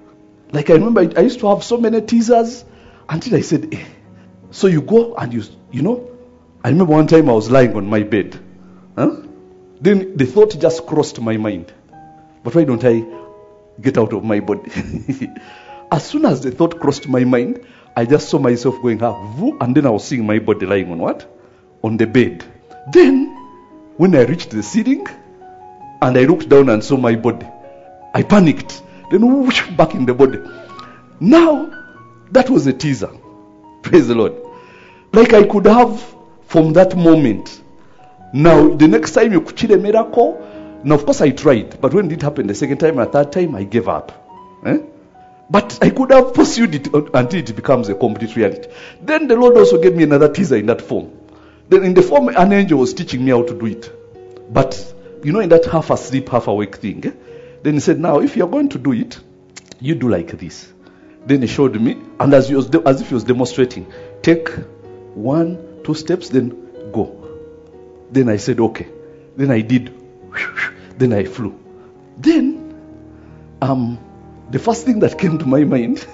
Like I remember, I used to have so many teasers until I said, eh. So you go and you, you know, I remember one time I was lying on my bed. Huh? Then the thought just crossed my mind. But why don't I get out of my body? As soon as the thought crossed my mind, I just saw myself going up, and then I was seeing my body lying on what? On the bed. Then, when I reached the ceiling, and I looked down and saw my body, I panicked. Then whoosh, back in the body. Now, that was a teaser. Praise the Lord. Like I could have from that moment. Now, the next time you could see a miracle, now of course I tried, but when it happened the second time and third time, I gave up. Eh? But I could have pursued it until it becomes a complete reality. Then the Lord also gave me another teaser in that form. Then in the form, an angel was teaching me how to do it. But, you know, in that half asleep, half awake thing, eh? Then he said, now, if you're going to do it, you do like this. Then he showed me, and as, he was de- as if he was demonstrating, take one, two steps, then go. Then I said, okay. Then I did. Then I flew. Then, um, the first thing that came to my mind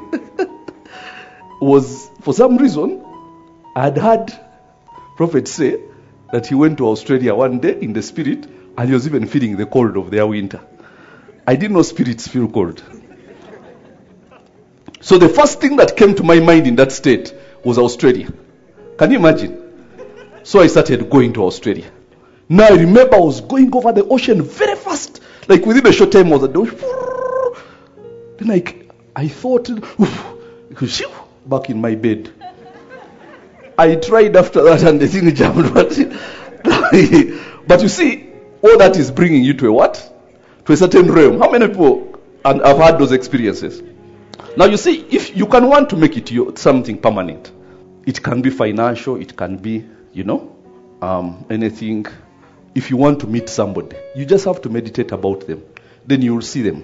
was, for some reason, I had heard Prophet say that he went to Australia one day in the spirit, and he was even feeling the cold of their winter. I didn't know spirits feel cold. So the first thing that came to my mind in that state was Australia. Can you imagine? So I started going to Australia. Now I remember I was going over the ocean very fast. Like within a short time I was at the ocean. Then I, I thought, oof, back in my bed. I tried after that and the thing jammed. But you see, all that is bringing you to a what? To a certain realm. How many people and have had those experiences? Now you see, if you can want to make it your, something permanent, it can be financial, it can be, you know, um, anything. If you want to meet somebody, you just have to meditate about them. Then you will see them.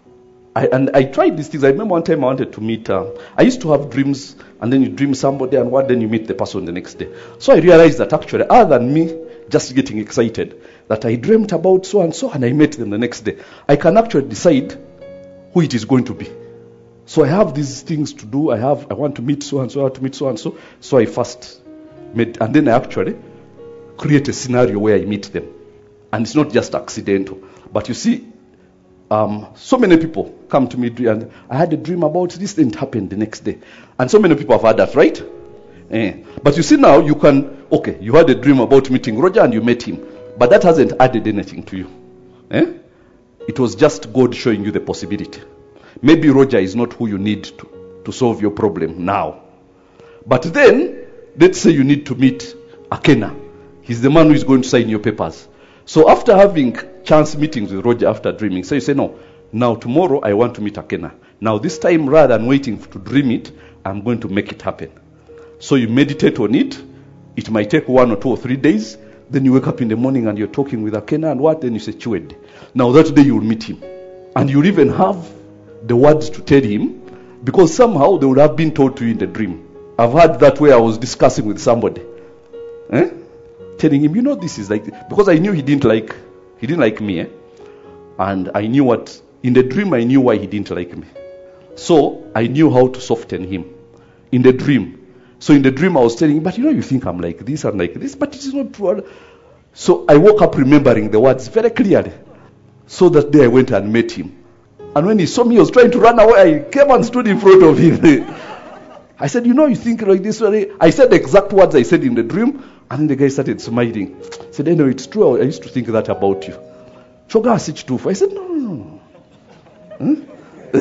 I, and I tried these things. I remember one time I wanted to meet, uh, I used to have dreams, and then you dream somebody, and what, then you meet the person the next day. So I realized that actually, other than me just getting excited, that I dreamt about so and so, and I met them the next day, I can actually decide who it is going to be. So I have these things to do. I have, I want to meet so and so, I want to meet so and so. So I first met, and then I actually create a scenario where I meet them. And it's not just accidental. But you see, um, so many people come to me and I had a dream about this, then it happened the next day. And so many people have had that, right? Eh. But you see now, you can, okay, you had a dream about meeting Roger and you met him. But that hasn't added anything to you. Eh? It was just God showing you the possibility. Maybe Roger is not who you need to, to solve your problem now. But then, let's say you need to meet Akena. He's the man who is going to sign your papers. So after having chance meetings with Roger after dreaming, so you say, no, now tomorrow I want to meet Akena. Now this time, rather than waiting to dream it, I'm going to make it happen. So you meditate on it. It might take one or two or three days. Then you wake up in the morning and you're talking with Akena and what? Then you say, Chwed. Now that day you will meet him. And you'll even have the words to tell him, because somehow they would have been told to you in the dream. I've had that where I was discussing with somebody, eh? Telling him, you know, this is like, because I knew he didn't like, he didn't like me, eh? And I knew what, in the dream I knew why he didn't like me. So I knew how to soften him in the dream. So in the dream I was telling him, but you know, you think I'm like this and like this, but it is not true. So I woke up remembering the words very clearly. So that day I went and met him. And when he saw me, he was trying to run away. I came and stood in front of him. I said, you know, you think like this. I said the exact words I said in the dream. And then the guy started smiling. He said, anyway, it's true. I used to think that about you. Choga sich too. I said, no, no, no. Hmm?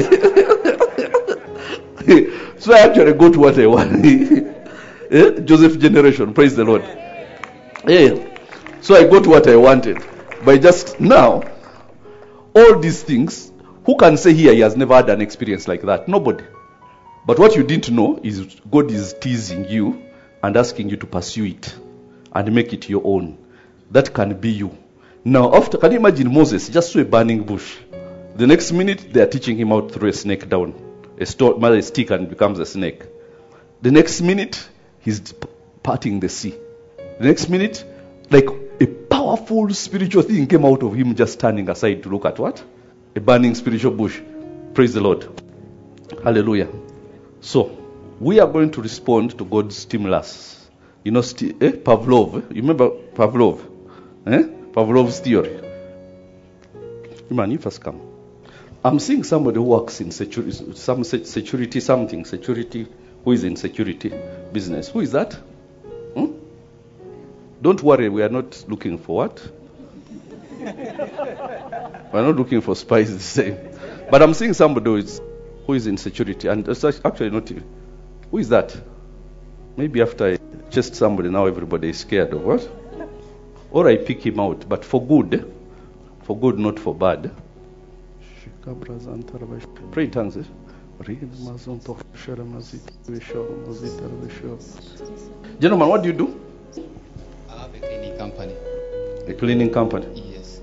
So I actually got what I want. eh? Joseph generation. Praise the Lord. Yeah. So I got what I wanted. By just now, all these things, who can say here he has never had an experience like that? Nobody. But what you didn't know is God is teasing you and asking you to pursue it and make it your own. That can be you. Now, after, can you imagine Moses just saw a burning bush? The next minute, they are teaching him how to throw a snake down. A, sto- a stick and it becomes a snake. The next minute, he's parting the sea. The next minute, like a powerful spiritual thing came out of him just standing aside to look at what? A burning spiritual bush. Praise the Lord. Hallelujah. So, we are going to respond to God's stimulus. You know, sti- eh? Pavlov. eh? You remember Pavlov? Eh? Pavlov's theory. Man, you first come. I'm seeing somebody who works in security, some se- security something, security, who is in security business. Who is that? Hmm? Don't worry, we are not looking for what? We're not looking for spies the same. But I'm seeing somebody who is, who is in security, and it's actually not. Who is that? Maybe after I chased somebody, now everybody is scared of what? Or I pick him out, but for good. For good, not for bad. Pray in tongues. Eh? Gentlemen, what do you do? I have a cleaning company. A cleaning company. Yes.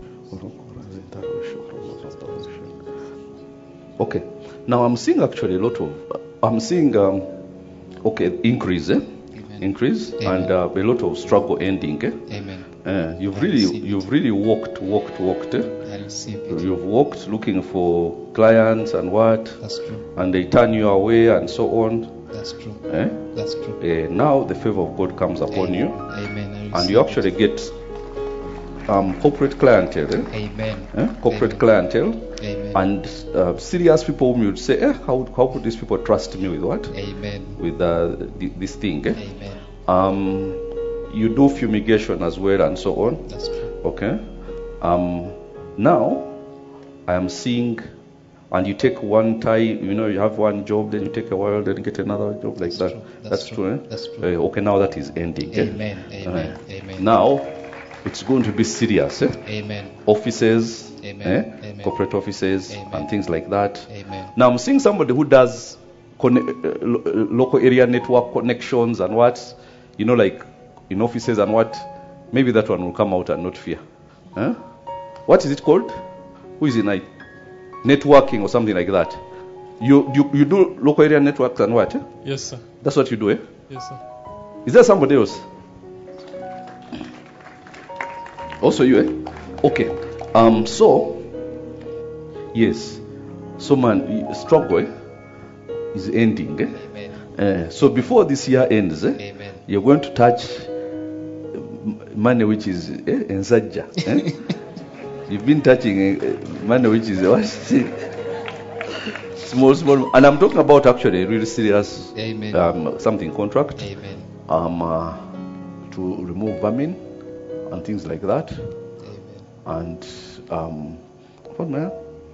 Okay. Now I'm seeing actually a lot of. I'm seeing um, okay increase, eh? Amen. increase, Amen. and uh, a lot of struggle ending. Eh? Amen. Uh, you've I really, receive it. you've really walked, walked, walked. Eh? I receive it. You've walked looking for clients and what, That's true. and they turn you away and so on. That's true. Eh? That's true. Uh, now the favor of God comes upon Amen. you, Amen. I and receive you actually it. get um, corporate clientele. Eh? Amen. Eh? Corporate Amen. clientele, Amen. and uh, serious people whom you'd say, eh, how how could these people trust me with what? Amen. With uh, th- this thing. Eh? Amen. Um, you do fumigation as well and so on. That's true. Okay. Um, now I am seeing, and you take one time, you know, you have one job, then you take a while, then you get another job like That's that. true. That's That's true. true. Eh? That's true. Uh, okay, now that is ending. eh? Amen. Amen. Uh, Amen. Now it's going to be serious. Eh? Amen. Offices, Amen. eh? Amen. corporate offices, Amen. and things like that. Amen. Now I'm seeing somebody who does conne- uh, lo- uh, local area network connections and what, you know, like in offices and what. Maybe that one will come out and not fear. Huh? What is it called? Who is in it? Networking or something like that. You you you do local area networks and what? Eh? Yes, sir. That's what you do, eh? Yes, sir. Is there somebody else? Also you, eh? Okay. Um. So, yes. So man, struggle eh, is ending. Eh? Amen. Uh, so before this year ends, eh, Amen. you're going to touch money which is eh, enzajja. Eh? You've been touching uh, money which is what? small, small. And I'm talking about actually really serious Amen. um, something contract Amen. um, uh, to remove vermin and things like that. Amen. And um, what man?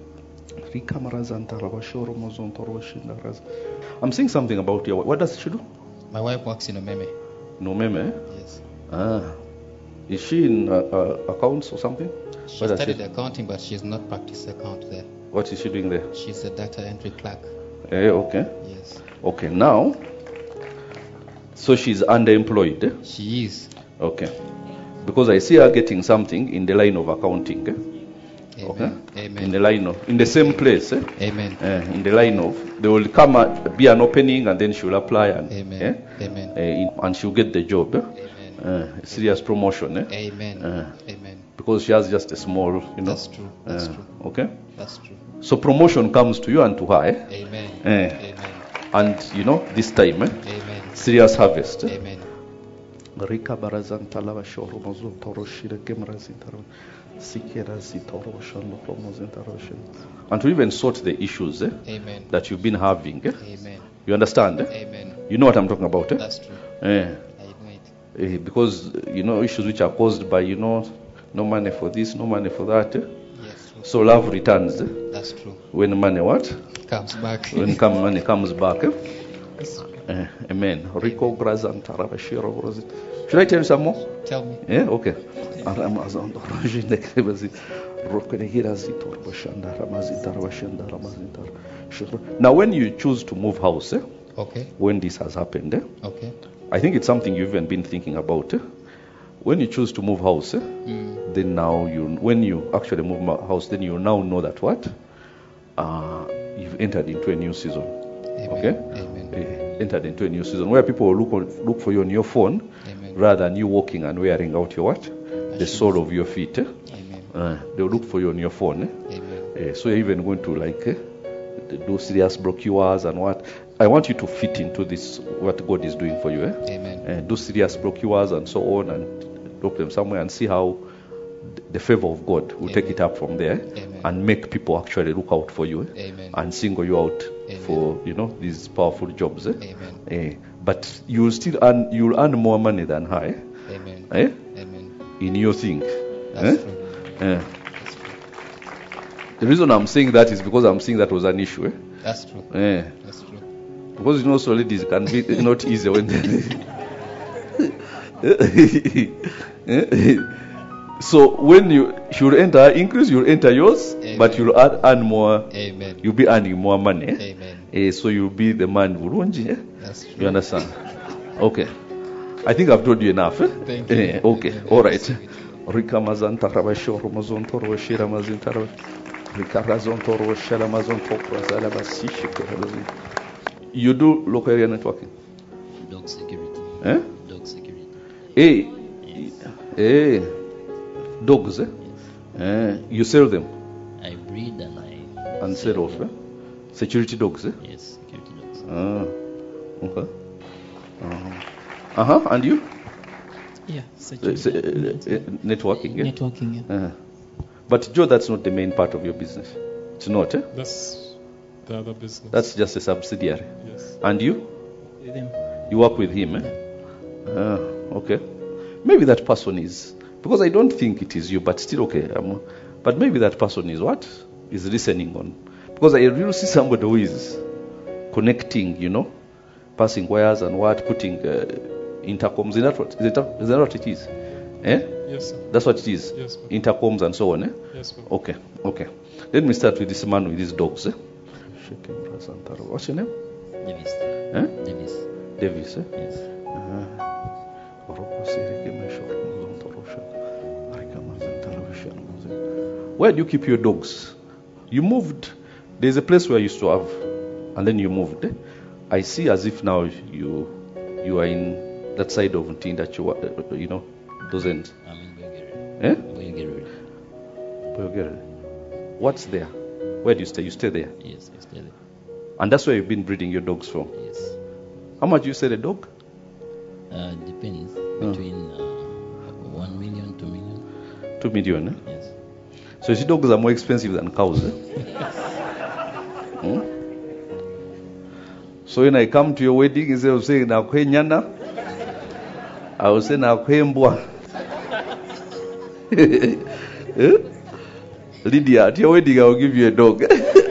I'm saying something about your. What does she do? My wife works in Omeme. No meme. Yes. Ah, is she in uh, uh, accounts or something? She What does studied she- accounting, but she's not practiced account there. What is she doing there? She's a data entry clerk. Eh, okay. Yes. Okay, now, so she's underemployed. eh? She is. Okay. Because I see her getting something in the line of accounting. eh? Okay. Amen. Amen. In the line of, in the same place. eh? Amen. Eh, in the line of, there will come a, be an opening and then she will apply and, Amen. eh? Amen. Eh, in- and she'll get the job. eh? Amen. Eh, serious promotion. eh? Amen. Uh. Amen. Because she has just a small, you know. That's true. That's eh, true. Okay. That's true. So promotion comes to you and to her. Eh? Amen. Eh. Amen. And you know, this time, eh? Amen. serious harvest. eh? Amen. Rika barazan talava shoro mozo toro shire kemra zintaro sikera zitoro shando promo zintaro shin. And to even sort the issues eh, Amen. that you've been having. eh? Amen. You understand? eh? Amen. You know what I'm talking about? Eh? That's true. Eh, I know it. eh, because you know issues which are caused by you know no money for this, no money for that. eh? Yes. True. So love returns eh? That's true. when money what? Comes back. When come money comes back. eh? Yes. Eh, amen. Rico grazan tarava shiro rozit. Should I tell you some more? Tell me. Yeah, okay. Aramazon origine krebazi rokene hirazi torbashanda ramazi darwashanda ramazi dar. Now when you choose to move house, eh, Okay. when this has happened, eh, Okay. I think it's something you've even been thinking about. Eh? When you choose to move house, eh, Mm. then now you when you actually move ma- house, then you now know that what? Uh, you've entered into a new season. Amen. Okay? Amen. Eh, entered into a new season where people will look on, look for you on your phone Amen. rather than you walking and wearing out your what? The shoes. sole of your feet. Eh? Amen. Uh, they'll look for you on your phone. Eh? Amen. Eh, so you're even going to like eh, do serious procures and what. I want you to fit into this, what God is doing for you. Eh? Amen. Uh, do serious procures and so on, and drop them somewhere and see how the favor of God will Amen. take it up from there. Amen. And make people actually look out for you. Eh? Amen. And single you out Amen. for, you know, these powerful jobs. Eh? Amen. Eh, but you will still earn, you will earn more money than her. Eh? Amen. Eh? Amen. In your thing. That's Eh? true. Eh. That's true. The reason I'm saying that is because I'm saying that was an issue. Eh? That's true. Eh. That's true. Because you know, so ladies can be not easy when they so when you should enter increase, you'll enter yours. Amen. But you'll earn, earn more. Amen. You'll be earning more money. Eh? Amen. Eh, so you'll be the man Burunji. Eh? That's true. You understand? Okay. I think I've told you enough. Eh? Thank you. Eh, okay. Amen. All right. Thank you. Rikamazan tarabasho romazon toro shira mazin tarab. Rikarazon toro shira mazon toro zalabasi shikerazi. You do local area networking? Dog security. Eh? Dog security. Hey. Yes. Hey. Dogs, eh? Yes. Eh? You sell them I breed and I and sell off, eh? Security dogs, eh? Yes, security dogs. Ah. Okay. Uh huh. And you? Yeah, Uh, security. se- uh, uh, networking, eh? Networking, yeah. Uh-huh. But Joe, that's not the main part of your business. It's not, eh? That's the other business. That's just a subsidiary. yes. And you? With him. You work with him, eh? Ah, okay. Maybe that person is, because I don't think it is you, but still okay. Um, but maybe that person is what? Is listening on. Because I really see somebody who is connecting, you know, passing wires and what, putting uh, intercoms. Is that what, is, it, is that what it is? Eh? Yes, sir. That's what it is? Yes, ma'am. Intercoms and so on, eh? Yes, ma'am. Okay, okay. Let me start with this man with his dogs, eh? What's your name? Davis. Eh? Davis. Davis, eh? Yes. Where do you keep your dogs? You moved. There's a place where you used to have, and then you moved. eh? I see as if now you you are in that side of Ntin that you are, uh, you know, doesn't. I'm in Boyogere. Eh? Boyogere. Boyogere. What's there? Where do you stay? You stay there, Yes, I stay there. and that's where you've been breeding your dogs from. Yes. How much you sell a dog? Uh, depends. Between uh, one million, two million. Two million. Eh? Yes. So you see, dogs are more expensive than cows. Eh? Hmm? So when I come to your wedding, instead of saying na kwe nyana, I will say na kwe mbwa. Eh? Lydia, at your wedding I will give you a dog.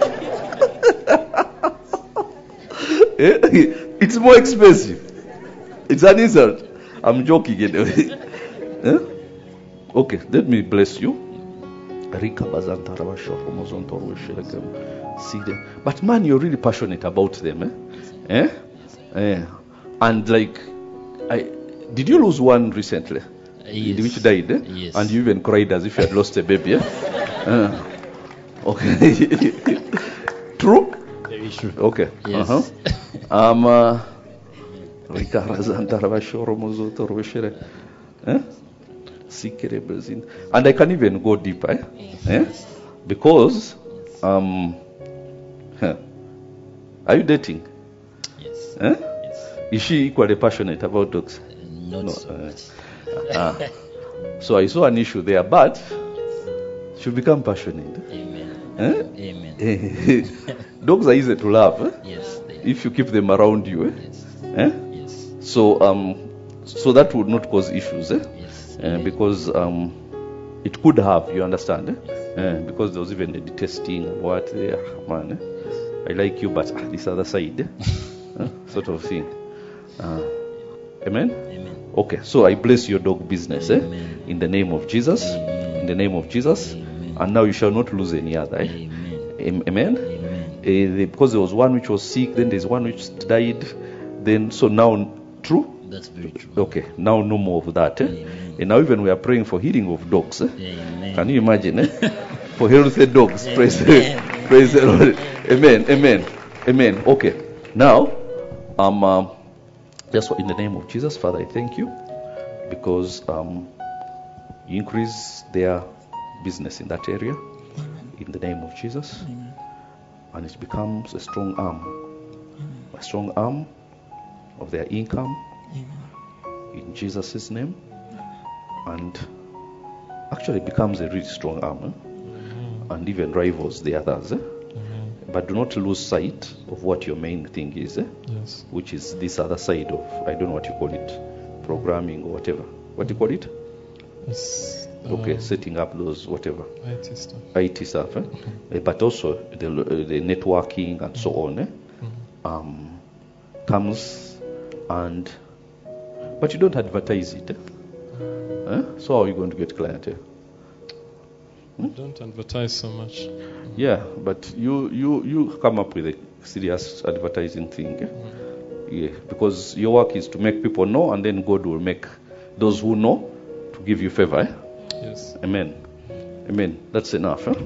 Eh? It's more expensive. It's an insult. I'm joking anyway. Eh? Okay, let me bless you. See them. But man, you're really passionate about them. Eh? Eh? Eh. And like, I did you lose one recently? Uh, yes. Which died? Eh? Yes. And you even cried as if you had lost a baby. Eh? Eh. Okay. True? Very true. Okay. Yes. Uh-huh. Um, uh, eh? And I can even go deeper. Eh? Eh? Because, um, huh. Are you dating? Yes. Eh? Yes. Is she equally passionate about dogs? Uh, not No, so uh, much. Ah. So I saw an issue there, but she'll become passionate. Amen. Eh? Amen. Dogs are easy to love eh? Yes. They, if you keep them around you. Eh? yes. Eh? Yes. So um, so that would not cause issues, eh? Yes. Uh, because um, it could have, you understand, eh? Uh, because there was even the testing and what, eh, man, eh? I like you, but ah, this other side, eh? uh, sort of thing. Uh, amen? Amen. Okay, so I bless your dog business, eh? Amen. In the name of Jesus, Amen. in the name of Jesus, Amen. and now you shall not lose any other, eh? Amen. Am- Amen? Amen. Uh, the, because there was one which was sick, then there's one which died, then so now, true? That's very true. Okay, now no more of that. Eh? Amen. And now even we are praying for healing of dogs. Eh? Amen. Can you imagine? Eh? For healthy dogs. Amen. Praise, praise the Lord. Amen. Amen. Amen. Okay. Now, um, uh, just in the name of Jesus, Father, I thank you because um, you increase their business in that area. In the name of Jesus. Amen. and it becomes a strong arm, a strong arm of their income in Jesus' name, and actually becomes a really strong arm eh? and even rivals the others. Eh? But do not lose sight of what your main thing is, eh? Yes. which is this other side of, I don't know what you call it, programming or whatever. What do you call it? It's, Okay, um, setting up those whatever. I T stuff. I T stuff, eh? Uh, but also the, uh, the networking and so on eh? um, comes and, but you don't advertise it. Eh? Eh? So how are you going to get clientele? I don't advertise so much. Yeah, but you, you, you come up with a serious advertising thing. Eh? Yeah, because your work is to make people know, and then God will make those who know to give you favor. Eh? Yes. Amen. Amen. That's enough. Eh?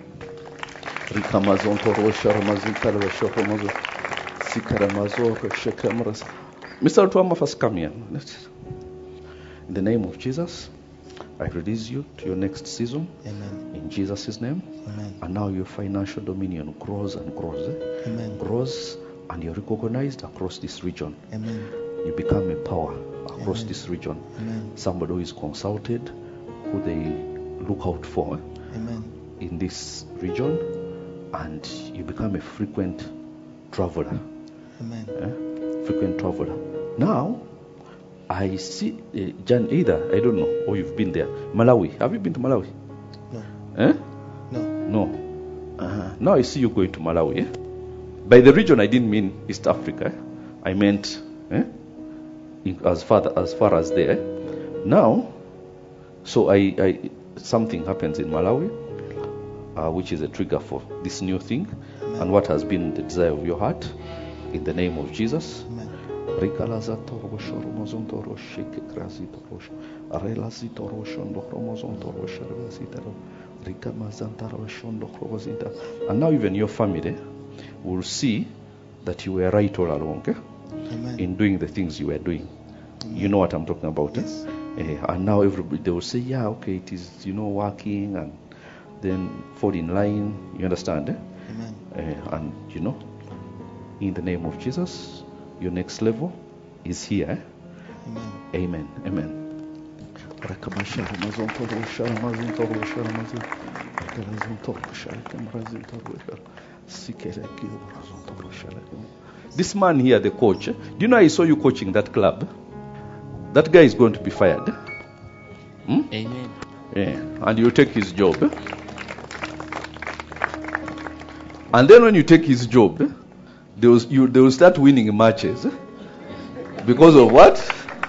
Mister Tuama, first come here. In the name of Jesus, I release you to your next season. Amen. In Jesus' name. Amen. And now your financial dominion grows and grows. Eh? Amen. Grows, and you're recognized across this region. Amen. You become a power across Amen. this region. Amen. Somebody who is consulted, who they look out for eh? Amen. in this region, and you become a frequent traveler. Amen. Eh? Frequent traveler. Now, I see uh, Jan, either, I don't know, or you've been there. Malawi. Have you been to Malawi? No. Eh? No. No. Uh, now I see you going to Malawi. Eh? By the region, I didn't mean East Africa. Eh? I meant eh? in, as far as far as there. Now, so I, I something happens in Malawi, uh, which is a trigger for this new thing, Amen. and what has been the desire of your heart, in the name of Jesus. Amen. And now even your family will see that you were right all along eh? Amen. in doing the things you were doing. You know what I'm talking about. Yes. Eh? Eh, and now everybody, they will say, yeah, okay, it is, you know, working, and then fall in line. You understand? Eh? Amen. Eh, and, you know, in the name of Jesus, your next level is here. Eh? Amen. Amen. Amen. This man here, the coach, do you know I saw you coaching that club? That guy is going to be fired. Hmm? Amen. Yeah. And you take his job. And then when you take his job, they will, you, they will start winning matches. Because of what?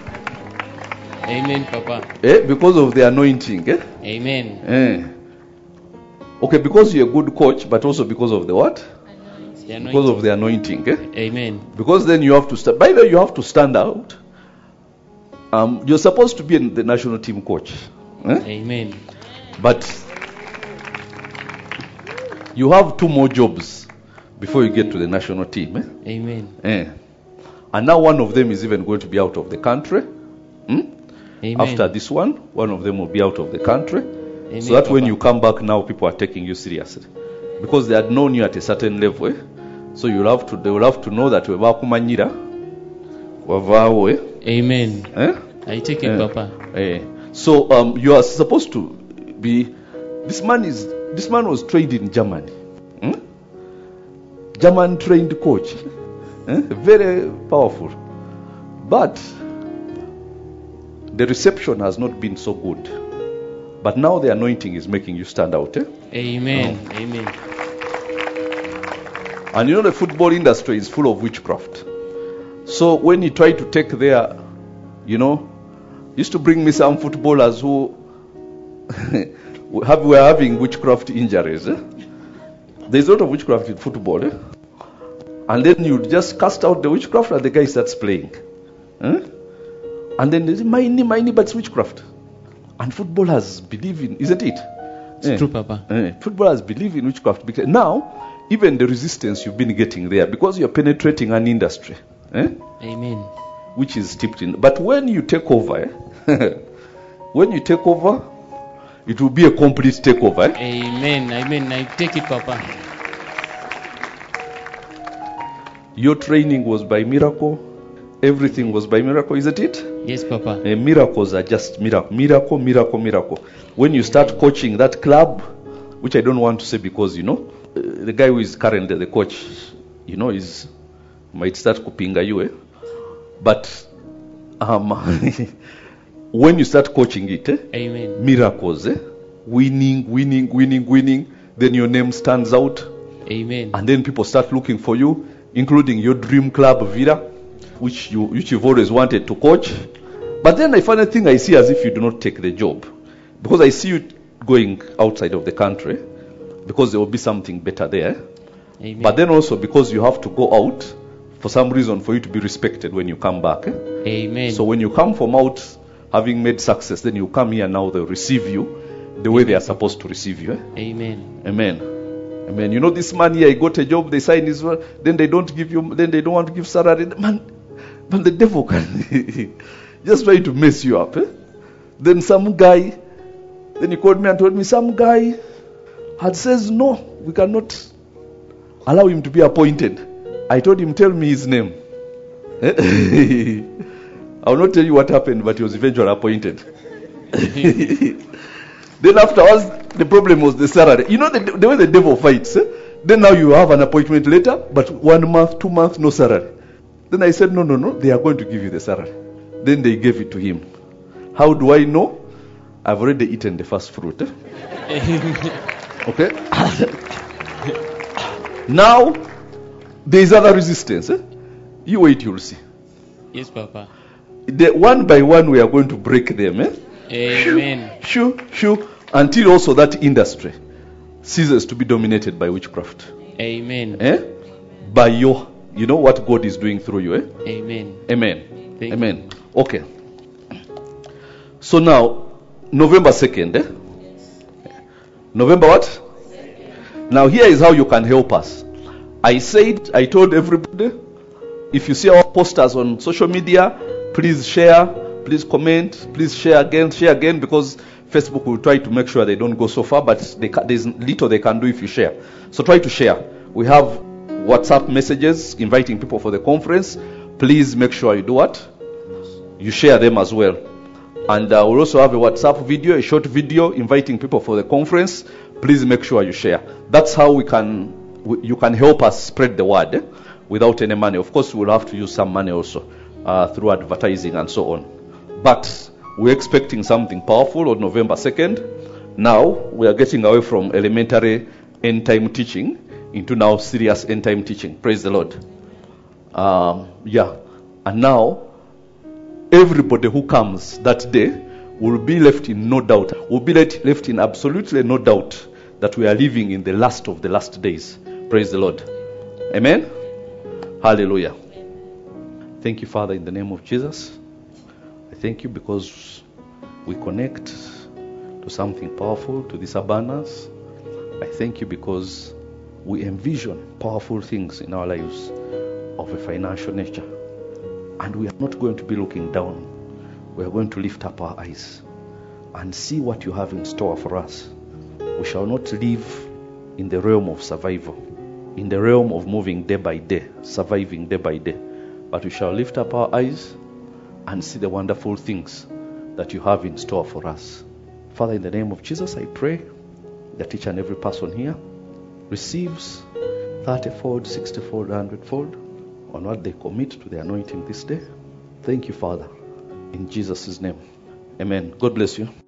Amen, Papa. Eh? Because of the anointing. Eh? Amen. Eh. Okay, because you're a good coach, but also because of the what? The anointing. Because of the anointing. Eh? Amen. Because then you have to stand. By the way, you have to stand out. Um, you're supposed to be the national team coach. Eh? Amen. But you have two more jobs before you get to the national team. Eh? Amen. Eh. And now one of them is even going to be out of the country. Hmm? Amen. After this one, one of them will be out of the country. Amen, So that when Papa. you come back now, people are taking you seriously. Because they had known you at a certain level. Eh? So you'll have to, they will have to know that we're bakumanyira. Wavao, eh? Amen. Eh? I take it, Eh. Papa. Eh. So um, you are supposed to be. This man is. This man was trained in Germany. Hmm? German trained coach. Eh? Very powerful. But the reception has not been so good. But now the anointing is making you stand out. Eh? Amen. Amen. And you know the football industry is full of witchcraft. So when you try to take their, you know, used to bring me some footballers who have, were having witchcraft injuries. Eh? There's a lot of witchcraft in football. Eh? And then you just cast out the witchcraft and the guy starts playing. Eh? And then there's mine, mine, but it's witchcraft. And footballers believe in, isn't it? It's Eh. true, Papa. Eh, footballers believe in witchcraft. Because now, even the resistance you've been getting there, because you're penetrating an industry, eh, Amen. which is steeped in. But when you take over, eh, when you take over, it will be a complete takeover. Eh? Amen. Amen. I take it, Papa. Your training was by miracle. Everything was by miracle, isn't it? Yes, Papa. Uh, miracles are just miracle, miracle, miracle, miracle. When you start coaching that club, which I don't want to say because, you know, uh, the guy who is currently the coach, you know, is might start kupinga you, eh? But um, when you start coaching it, eh? Amen. Miracles, eh? Winning, winning, winning, winning. Then your name stands out. Amen. And then people start looking for you, including your dream club, Vida, which you which you've always wanted to coach. But then I find a thing I see as if you do not take the job, because I see you going outside of the country, because there will be something better there. Amen. But then also because you have to go out for some reason for you to be respected when you come back. Eh? Amen. So when you come from out having made success, then you come here now, they'll receive you the way they are supposed to receive you. Eh? Amen. Amen. Amen. You know, this man here, he got a job, they sign his word, then they don't give you, then they don't want to give salary. Man, man, the devil can just try to mess you up. Eh? Then some guy, then he called me and told me some guy had says, no, we cannot allow him to be appointed. I told him, tell me his name. I will not tell you what happened, but he was eventually appointed. Then afterwards, the problem was the salary. You know the, the way the devil fights. Eh? Then now you have an appointment later, but one month, two months, no salary. Then I said, no, no, no, they are going to give you the salary. Then they gave it to him. How do I know? I've already eaten the first fruit. Eh? Okay? Now, there is other resistance. Eh? You wait, you'll see. Yes, Papa. The, one by one, we are going to break them. Eh? Amen. Shoo, shoo, until also that industry ceases to be dominated by witchcraft. Amen. Eh? By your, you know what God is doing through you. Eh? Amen. Amen. Thank Amen. Okay. So now, November second. Eh? November what? Now here is how you can help us. I said, I told everybody, if you see our posters on social media, please share, please comment, please share again, share again, because Facebook will try to make sure they don't go so far, but they ca- there's little they can do if you share. So try to share. We have WhatsApp messages inviting people for the conference. Please make sure you do what? You share them as well. And uh, we'll also have a WhatsApp video, a short video inviting people for the conference. Please make sure you share. That's how we can, we, you can help us spread the word eh, without any money. Of course, we'll have to use some money also uh, through advertising and so on. But we're expecting something powerful on November second. Now, we are getting away from elementary end-time teaching into now serious end-time teaching. Praise the Lord. Um, yeah. And now, everybody who comes that day will be left in no doubt, will be let, left in absolutely no doubt that we are living in the last of the last days. Praise the Lord. Amen. Hallelujah. Thank you, Father, in the name of Jesus. I thank you because we connect to something powerful, to these abundance. I thank you because we envision powerful things in our lives of a financial nature. And we are not going to be looking down. We are going to lift up our eyes and see what you have in store for us. We shall not live in the realm of survival, in the realm of moving day by day, surviving day by day. But we shall lift up our eyes and see the wonderful things that you have in store for us. Father, in the name of Jesus, I pray that each and every person here receives thirty-fold, sixty-fold, one hundred-fold on what they commit to the anointing this day. Thank you, Father. In Jesus' name. Amen. God bless you.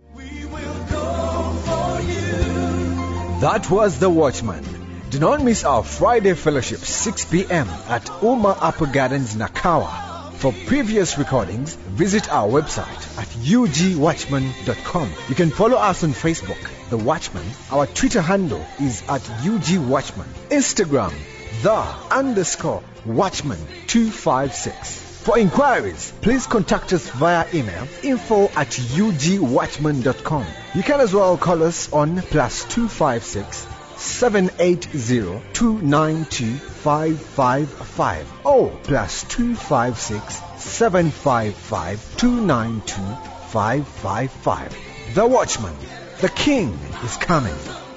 That was The Watchman. Do not miss our Friday fellowship, six p.m. at Uma Upper Gardens, Nakawa. For previous recordings, visit our website at u g watchman dot com. You can follow us on Facebook, The Watchman. Our Twitter handle is at U G Watchman. Instagram, The underscore Watchman two five six. For inquiries, please contact us via email info at u g watchman dot com. You can as well call us on plus two five six seven eight zero two nine two five five five or plus two five six seven five five two nine two five five five. The Watchman, the King is coming.